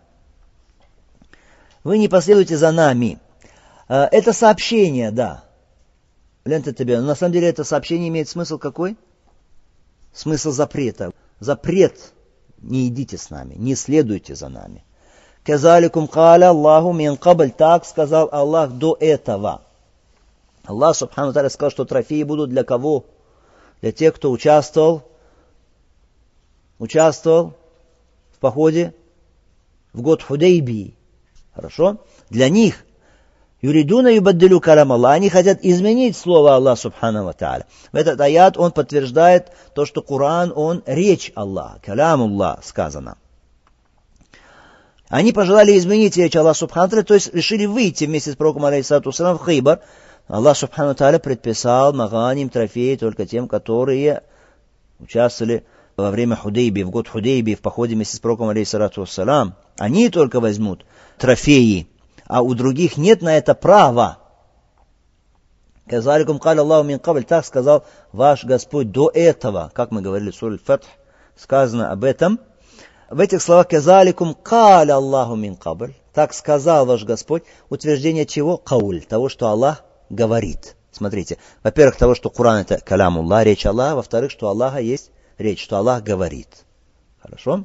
Вы не последуете за нами. Это сообщение, да. Лен таттабиуна. Но на самом деле это сообщение имеет смысл какой? Смысл запрета. Запрет. Не идите с нами, не следуйте за нами. Казаликум каля Аллаху мин кабль, так сказал Аллах до этого. Аллах субхану ва тааля сказал, что трофеи будут для кого? Для тех, кто участвовал, участвовал в походе в год Худейбии. Хорошо? Для них. Юридуна юбаддилю калям Аллах. Они хотят изменить слово Аллах субхану ва тааля. В этот аят он подтверждает то, что Коран, он речь Аллаха. Калям Аллах сказано. Они пожелали изменить речь Аллаха субхану ва тааля, то есть решили выйти вместе с пророком алейхиссалату вассалям в Хайбар. Аллах субхану ва тааля предписал маганим, трофеи только тем, которые участвовали во время Худейбии, в год Худейбии, в походе вместе с пророком алейхиссалату вассалям. Они только возьмут трофеи, а у других нет на это права. Казаликум каля Аллаху мин кабль, так сказал ваш Господь до этого. Как мы говорили в суре Аль-Фатх, сказано об этом. В этих словах казаликум каля Аллаху мин кабль, так сказал ваш Господь, утверждение чего? Кауль, того, что Аллах говорит. Смотрите, во-первых, того, что Коран это калям Аллах, речь Аллаха, во-вторых, что Аллаха есть речь, что Аллах говорит. Хорошо?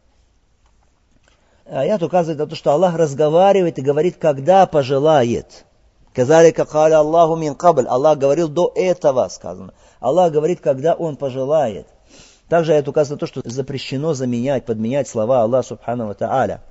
Аят указывает на то, что Аллах разговаривает и говорит, когда пожелает. Казалика каля Аллаху мин кабль. Аллах говорил до этого, сказано. Аллах говорит, когда Он пожелает. Также аят указывает на то, что запрещено заменять, подменять слова Аллаха субхану ва тааля.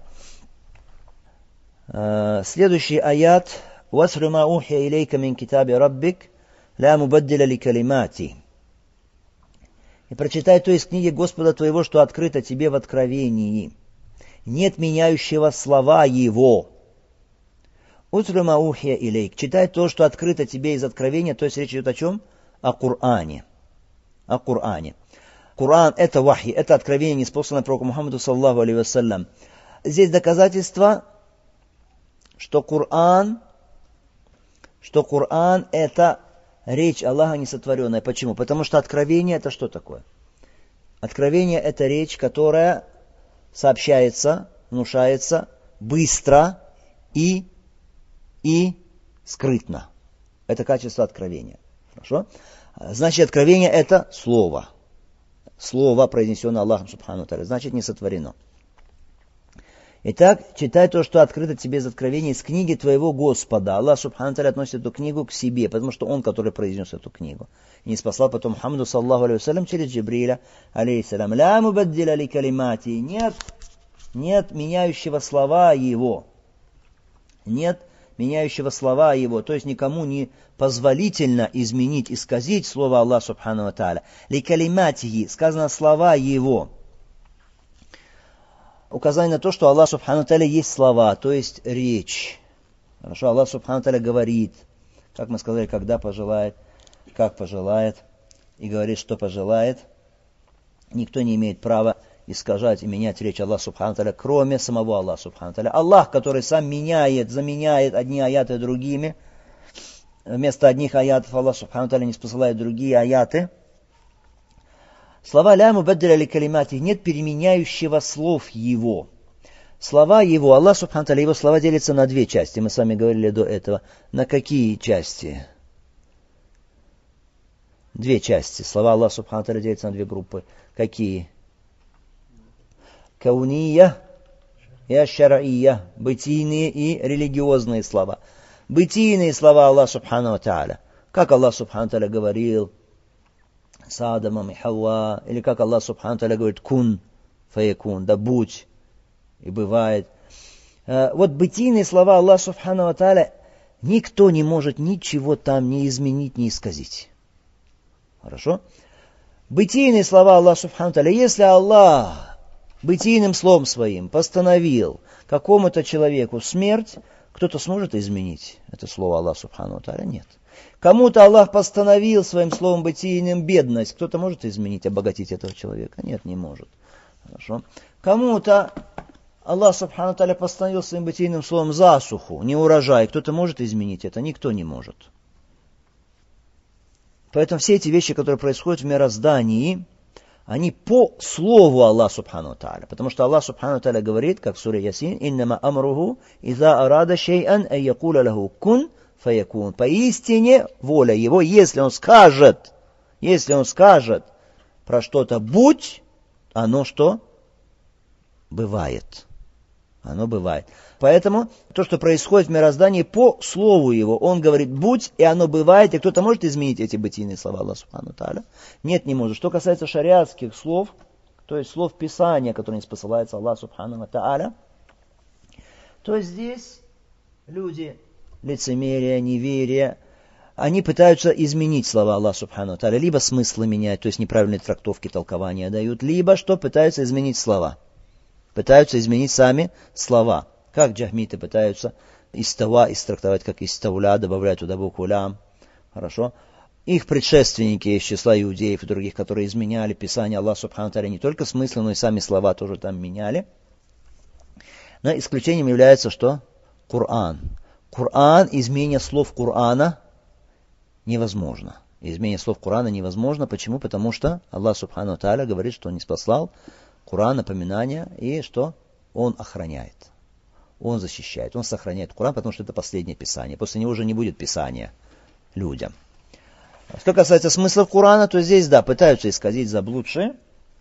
Следующий аят. وَاسْرُ مَا أُوحِيَ إِلَيْكَ مِنْ كِتَابِ رَبِّكَ لَا مُبَدِّلَ لِكَلِمَاتِهِ. И прочитай то из книги Господа твоего, что открыто тебе в откровении. Нет меняющего слова Его. «Утру ма ухия илейк». Читай то, что открыто тебе из откровения, то есть речь идет о чем? О Коране. О Коране. Коран это вахи, это откровение, ниспосланное пророку Мухаммаду саллаллаху алейхи вассалям. Здесь доказательство, что Коран, что Коран это речь Аллаха несотворенная. Почему? Потому что откровение это что такое? Откровение это речь, которая сообщается, внушается быстро и, и скрытно. Это качество откровения. Хорошо? Значит, откровение это слово. Слово, произнесенное Аллахом субхану тааля, значит не сотворено. Итак, читай то, что открыто тебе из откровения, из книги твоего Господа. Аллах субхану тааля относит эту книгу к себе, потому что Он, который произнес эту книгу. И не спасал потом Мухаммаду саллаллаху алейхи вассалям через Джибриля алейхиссалям. Ля мубаддиля ли калимати. Нет, нет меняющего слова Его. Нет меняющего слова Его. То есть никому не позволительно изменить, исказить слово Аллаха субхану ва тааля. Ли калиматихи, сказано слова Его. Указание на то, что Аллах субхану ва тааля есть слова, то есть речь. Хорошо, Аллах субхану ва тааля говорит, как мы сказали, когда пожелает, как пожелает, и говорит, что пожелает. Никто не имеет права искажать и менять речь Аллаха субхану ва тааля, кроме самого Аллаха субхану ва тааля. Аллах, который сам меняет, заменяет одни аяты другими, вместо одних аятов Аллах субхану ва тааля не спосылает другие аяты. Слова ля мубаддиля ли калимати, нет переменяющего слов Его. Слова Его, Аллах субхану ва тааля, Его слова делятся на две части. Мы с вами говорили до этого. На какие части? две части. Слова Аллаха Субхану Тааля делятся на две группы. Какие? Кауния и ашшараия. Бытийные и религиозные слова. Бытийные слова Аллаха Субхану Тааля. Как Аллах Субхану Тааля говорил с Адамом и Хавва. Или как Аллах Субхану Тааля говорит кун, фаякун, да будь и бывает. Вот бытийные слова Аллаха Субхану Тааля никто не может ничего там не изменить, не исказить. Хорошо? Бытийные слова Аллаха Субхану Тааля. Если Аллах бытийным словом своим постановил какому-то человеку смерть, кто-то сможет изменить это слово Аллаха Субхану Тааля? Нет. Кому-то Аллах постановил своим словом бытийным бедность, кто-то может изменить, обогатить этого человека? Нет, не может. Хорошо? Кому-то Аллах Субхану Тааля постановил своим бытийным словом засуху, неурожай, кто-то может изменить это? Никто не может. Поэтому все эти вещи, которые происходят в мироздании, они по слову Аллаха Субхану Тааля. Потому что Аллах Субхану Тааля говорит, как в суре Ясин, «Иннама амруху иза арада шей'ан ай якуля лаху кун фаякун». Поистине воля его, если он скажет, если он скажет про что-то «будь», оно что? Бывает. Оно бывает. Поэтому то, что происходит в мироздании, по слову его, он говорит «будь», и оно бывает, и кто-то может изменить эти бытийные слова Аллаха Субхану Тааля? Нет, не может. Что касается шариатских слов, то есть слов Писания, которыми посылается Аллах Субхану Тааля, то здесь люди, лицемерие, неверие, они пытаются изменить слова Аллаха Субхану Тааля, либо смыслы менять, то есть неправильные трактовки, толкования дают, либо что, пытаются изменить слова. Пытаются изменить сами слова. Как джахмиты пытаются истава истрактовать как истауля, добавлять туда букву лям. Хорошо. Их предшественники из числа иудеев и других, которые изменяли Писание Аллаха Субхану Тааля, не только смыслы, но и сами слова тоже там меняли. Но исключением является что? Коран. Коран, изменение слов Корана невозможно. Изменение слов Корана невозможно. Почему? Потому что Аллах Субхану Тааля говорит, что Он ниспослал Коран, напоминания, и что? Он охраняет. Он защищает. Он сохраняет Коран, потому что это последнее Писание. После него уже не будет Писания людям. Что касается смысла Корана, то здесь, да, пытаются исказить заблудшие.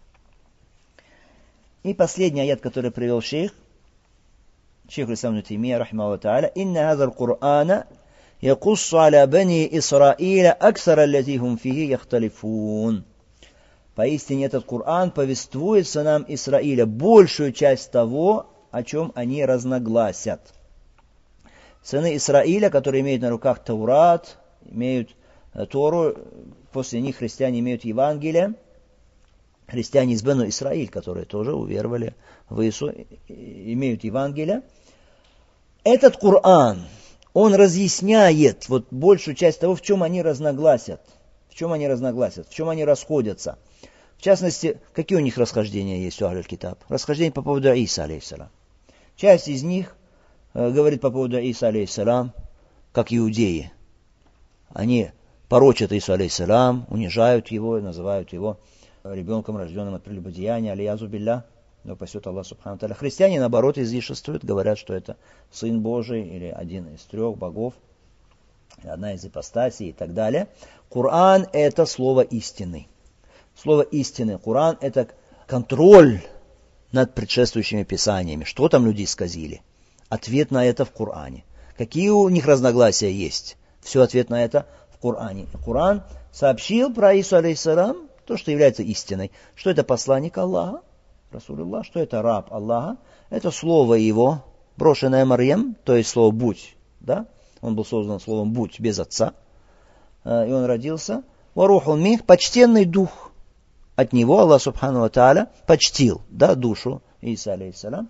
И последний аят, который привел шейх, шейх Ислам ибн Таймия, рахимахуллаху тааля, «Инна хазар Корана якуссу аля бани Исраиля аксара аллати хум фихи яхталифун». Поистине этот Коран повествует сынам Исраиля большую часть того, о чем они разногласят. Сыны Исраиля, которые имеют на руках Таурат, имеют Тору, после них христиане имеют Евангелие, христиане из Бену Исраиль, которые тоже уверовали в Иисуса, имеют Евангелие. Этот Коран, он разъясняет вот большую часть того, в чем они разногласят, в чем они разногласят, в чем они расходятся. В частности, какие у них расхождения есть у Ахль Китаб? Расхождения по поводу Иса, алейхиссалам. Часть из них э, говорит по поводу Иса, алейхиссалам, как иудеи. Они порочат Ису, алейхиссалам, унижают его, называют его ребенком, рожденным от прелюбодеяния, алиязу билля, но пасет Аллах Субхану Тааля. Христиане, наоборот, излишествуют, говорят, что это Сын Божий или один из трех богов, одна из ипостасей и так далее. Коран – это слово истины. Слово истины. Коран – это контроль над предшествующими писаниями. Что там люди исказили? Ответ на это в Коране. Какие у них разногласия есть? Все ответ на это в Коране. Коран сообщил про Ису, алейхиссалам, то, что является истиной. Что это посланник Аллаха, Расулуллах, что это раб Аллаха. Это слово его, брошенное Марьям, то есть слово «будь». Да? Он был создан словом «будь» без отца. И он родился. Варухун мих, почтенный дух. От него Аллах Субхану Тааля почтил, да, душу Иса, алейхиссалам.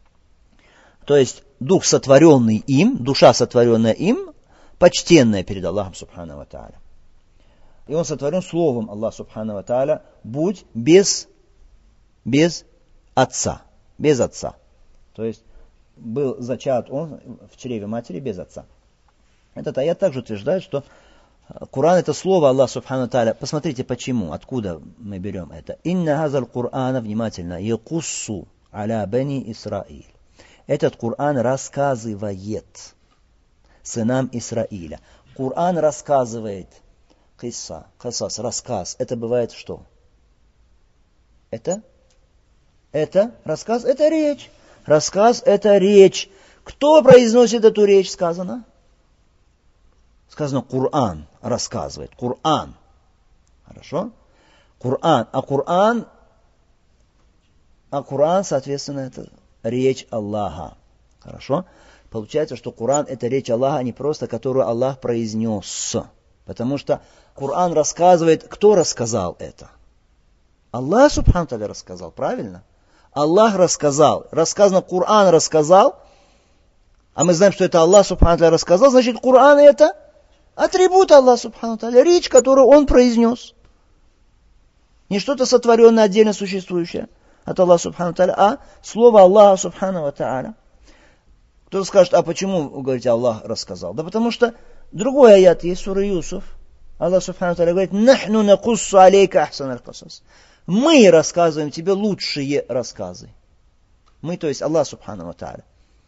То есть дух, сотворенный им, душа, сотворенная им, почтенная перед Аллахом Субхану Тааля. И он сотворен словом Аллаха Субхану Тааля, будь без, без отца, без отца. То есть был зачат он в чреве матери без отца. Этот аят также утверждает, что Коран – это слово Аллаха Субхану Тааля. Посмотрите, почему, откуда мы берем это. «Инна хазал Корана», внимательно, «якуссу аля бани Исраиль». Этот Коран рассказывает сынам Исраиля. Коран рассказывает Кисса, касас, рассказ. Это бывает что? Это? Это рассказ, это речь. Рассказ, это речь. Кто произносит эту речь, сказано? Сказано, Коран рассказывает. Коран. Хорошо? Коран. А Коран, а Коран, соответственно, это речь Аллаха. Хорошо? Получается, что Коран это речь Аллаха, а не просто, которую Аллах произнес. Потому что Коран рассказывает, кто рассказал это? Аллах, субхану та'аля, рассказал, правильно? Аллах рассказал. Рассказано, Коран рассказал, а мы знаем, что это Аллах, субхану та'аля, рассказал, значит, Коран это атрибут Аллаха, субхану та'аля, речь, которую Он произнес. Не что-то сотворенное, отдельно существующее от Аллаха, субхану та'аля, а слово Аллаха, субхану та'аля. Кто-то скажет, а почему, вы говорите, Аллах рассказал? Да потому что другой аят есть, сура Юсуф. Аллах субхану та'аля говорит, «Нахну накуссу алейка ахсан аль-касас». Мы рассказываем тебе лучшие рассказы. Мы, то есть Аллах субхану та'аля.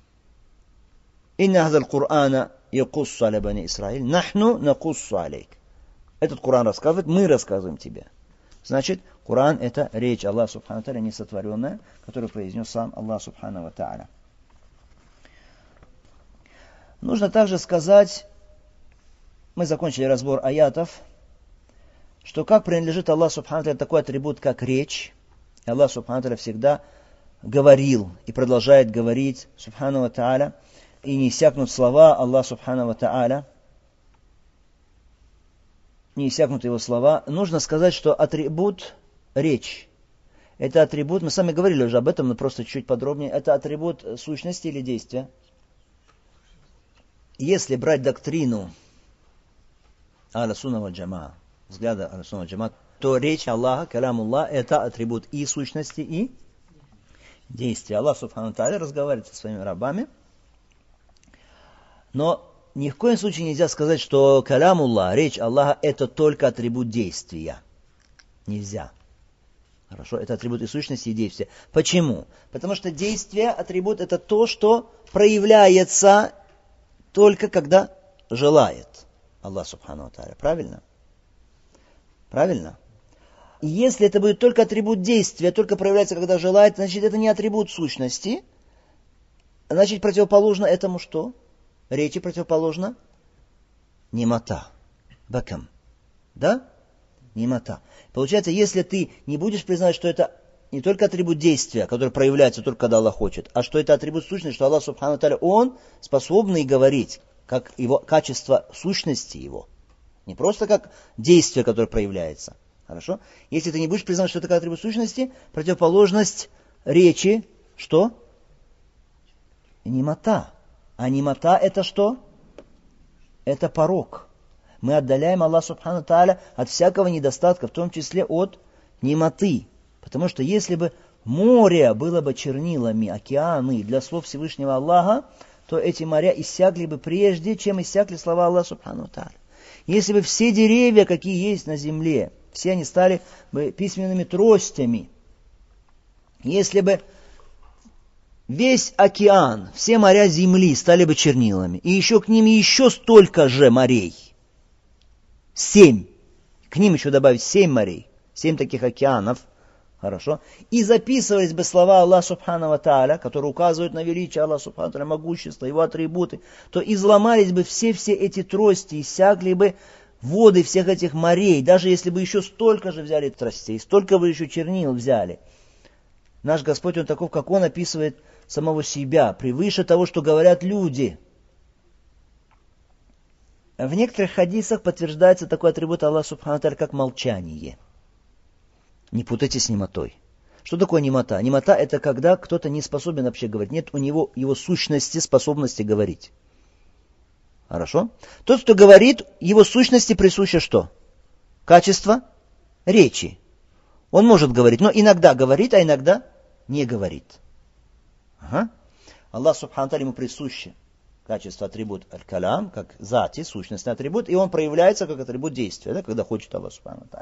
«Инна хазал Кур'ана якуссу аля бани Исраиль, нахну накуссу алейк». Этот Коран рассказывает, мы рассказываем тебе. Значит, Коран это речь Аллаха субхану та'аля, несотворенная, которую произнес сам Аллах субхану та'аля. Нужно также сказать, мы закончили разбор аятов, что как принадлежит Аллаху субхану та'аля такой атрибут, как речь. И Аллах субхану та'аля всегда говорил и продолжает говорить, субхану та'аля, и не иссякнут слова Аллаха субхану та'аля, не иссякнут его слова. Нужно сказать, что атрибут речь, это атрибут, мы сами говорили уже об этом, но просто чуть подробнее, это атрибут сущности или действия. Если брать доктрину Ахлю-Сунна валь-Джамаа, взгляда Ахлю-Сунна валь-Джамаа, то речь Аллаха, калям Аллах, это атрибут и сущности, и действия. Аллах субхану та'аля разговаривает со своими рабами, но ни в коем случае нельзя сказать, что калям Аллах, речь Аллаха, это только атрибут действия. Нельзя. Хорошо, это атрибут и сущности, и действия. Почему? Потому что действие, атрибут, это то, что проявляется только когда желает Аллах субхану та'аля. Правильно? Правильно? И если это будет только атрибут действия, только проявляется, когда желает, значит, это не атрибут сущности. Значит, противоположно этому что? Речи противоположно немота. Бакам. Да? Немота. Получается, если ты не будешь признать, что это не только атрибут действия, который проявляется только когда Аллах хочет, а что это атрибут сущности, что Аллах субхану та'аля, Он способный говорить, как его качество сущности его. Не просто как действие, которое проявляется. Хорошо? Если ты не будешь признать, что это атрибут сущности, противоположность речи, что? Немота. А немота это что? Это порок. Мы отдаляем Аллаха субхану та'аля от всякого недостатка, в том числе от немоты. Потому что если бы море было бы чернилами, океаны для слов Всевышнего Аллаха, то эти моря иссякли бы прежде, чем иссякли слова Аллаха субхану та'аля. Если бы все деревья, какие есть на земле, все они стали бы письменными тростями, если бы весь океан, все моря земли стали бы чернилами, и еще к ним еще столько же морей, семь, к ним еще добавить семь морей, семь таких океанов, хорошо, и записывались бы слова Аллаха субхану та'аля, которые указывают на величие Аллаха субхану та'аля, могущество, его атрибуты, то изломались бы все-все эти трости, иссякли бы воды всех этих морей, даже если бы еще столько же взяли тростей, столько бы еще чернил взяли. Наш Господь, Он таков, как Он описывает самого себя, превыше того, что говорят люди. В некоторых хадисах подтверждается такой атрибут Аллаха субхану та'аля, как молчание. Не путайте с немотой. Что такое немота? Немота это когда кто-то не способен вообще говорить. Нет у него его сущности, способности говорить. Хорошо? Тот, кто говорит, его сущности присуще что? Качество речи. Он может говорить, но иногда говорит, а иногда не говорит. Ага. Аллах субхану та'аля ему присуще качество, атрибут аль-калям, как зати, сущностный атрибут, и он проявляется как атрибут действия, да, когда хочет Аллах субхану та'аля.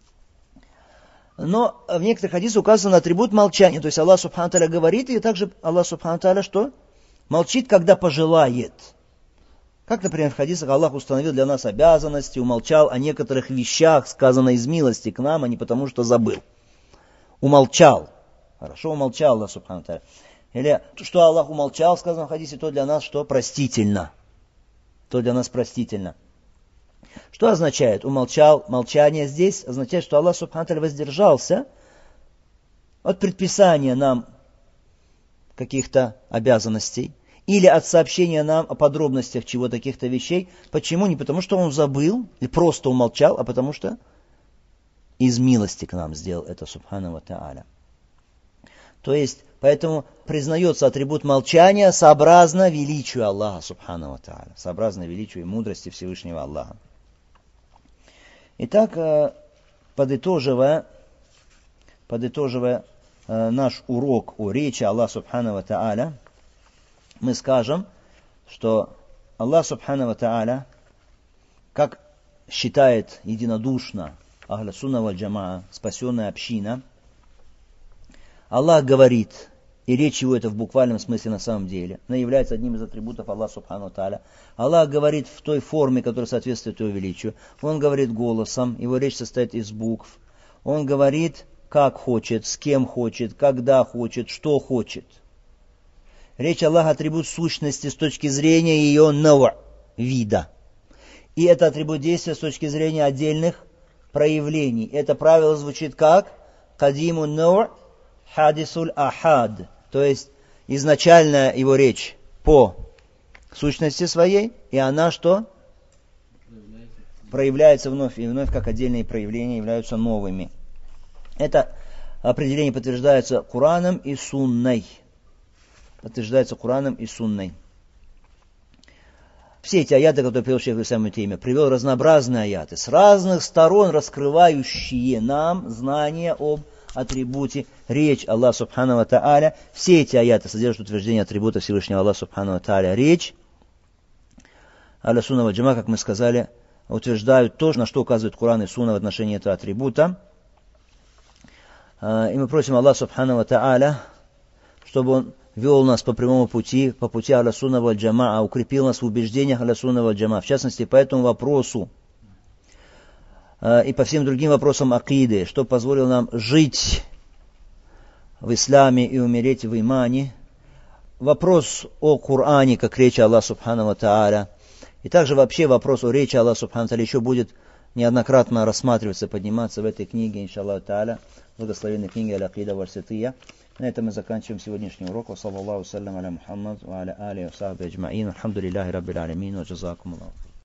Но в некоторых хадисах указан атрибут молчания. То есть Аллах субхану та'аля говорит, и также Аллах субхану та'аля что? Молчит, когда пожелает. Как, например, в хадисах Аллах установил для нас обязанности, умолчал о некоторых вещах, сказано из милости к нам, а не потому, что забыл. Умолчал. Хорошо умолчал Аллах субхану тааля. Или что Аллах умолчал, сказано в хадисе, то для нас что? Простительно. То для нас простительно. Что означает умолчал? Молчание здесь означает, что Аллах субхану тааля воздержался от предписания нам каких-то обязанностей или от сообщения нам о подробностях чего-то, каких-то вещей. Почему? Не потому, что он забыл или просто умолчал, а потому что из милости к нам сделал это субхану ва тааля. То есть, поэтому признается атрибут молчания сообразно величию Аллаха субхану ва тааля, сообразно величию и мудрости Всевышнего Аллаха. Итак, подытоживая, подытоживая наш урок о речи Аллаха субхану ва тааля, мы скажем, что Аллах субхану ва тааля, как считает единодушно Ахля сунна валь джамаа, спасенная община, Аллах говорит, и речь его это в буквальном смысле на самом деле, она является одним из атрибутов Аллаха субхану ва тааля. Аллах говорит в той форме, которая соответствует его величию. Он говорит голосом, его речь состоит из букв. Он говорит, как хочет, с кем хочет, когда хочет, что хочет. Речь Аллаха атрибут сущности с точки зрения ее нава, вида. И это атрибут действия с точки зрения отдельных проявлений. Это правило звучит как кадиму нава хадисуль ахад. То есть изначальная его речь по сущности своей, и она что? Проявляется вновь и вновь, как отдельные проявления являются новыми. Это определение подтверждается Кораном и Сунной. Подтверждается Кораном и Сунной. Все эти аяты, которые привел шейх ислам ибн Теймия, привел разнообразные аяты, с разных сторон раскрывающие нам знания об атрибуте речь Аллаха субхану ва тааля. Все эти аяты содержат утверждение атрибута Всевышнего Аллаха субхану ва тааля. Речь Ахля сунна валь джамаа, как мы сказали, утверждают то, на что указывает Коран и Сунна в отношении этого атрибута. И мы просим Аллаха субхану ва тааля, чтобы Он вел нас по прямому пути, по пути Ахля сунна валь джамаа, укрепил нас в убеждениях Ахля сунна валь джамаа, в частности по этому вопросу и по всем другим вопросам акиды, что позволило нам жить в исламе и умереть в имане. Вопрос о Коране, как речь Аллаха субхану ва тааля, и также вообще вопрос о речи Аллаха субхану ва тааля еще будет неоднократно рассматриваться, подниматься в этой книге, иншаллаху тааля, благословенной книге Аль-Акида валь-Сития. На этом мы заканчиваем сегодняшний урок. Ва саллаллаху саллям аля Мухаммад ва аля алихи ва сахбихи аджмаин. Алхамдулиллахи раббил алямин ва джазакумуллаху.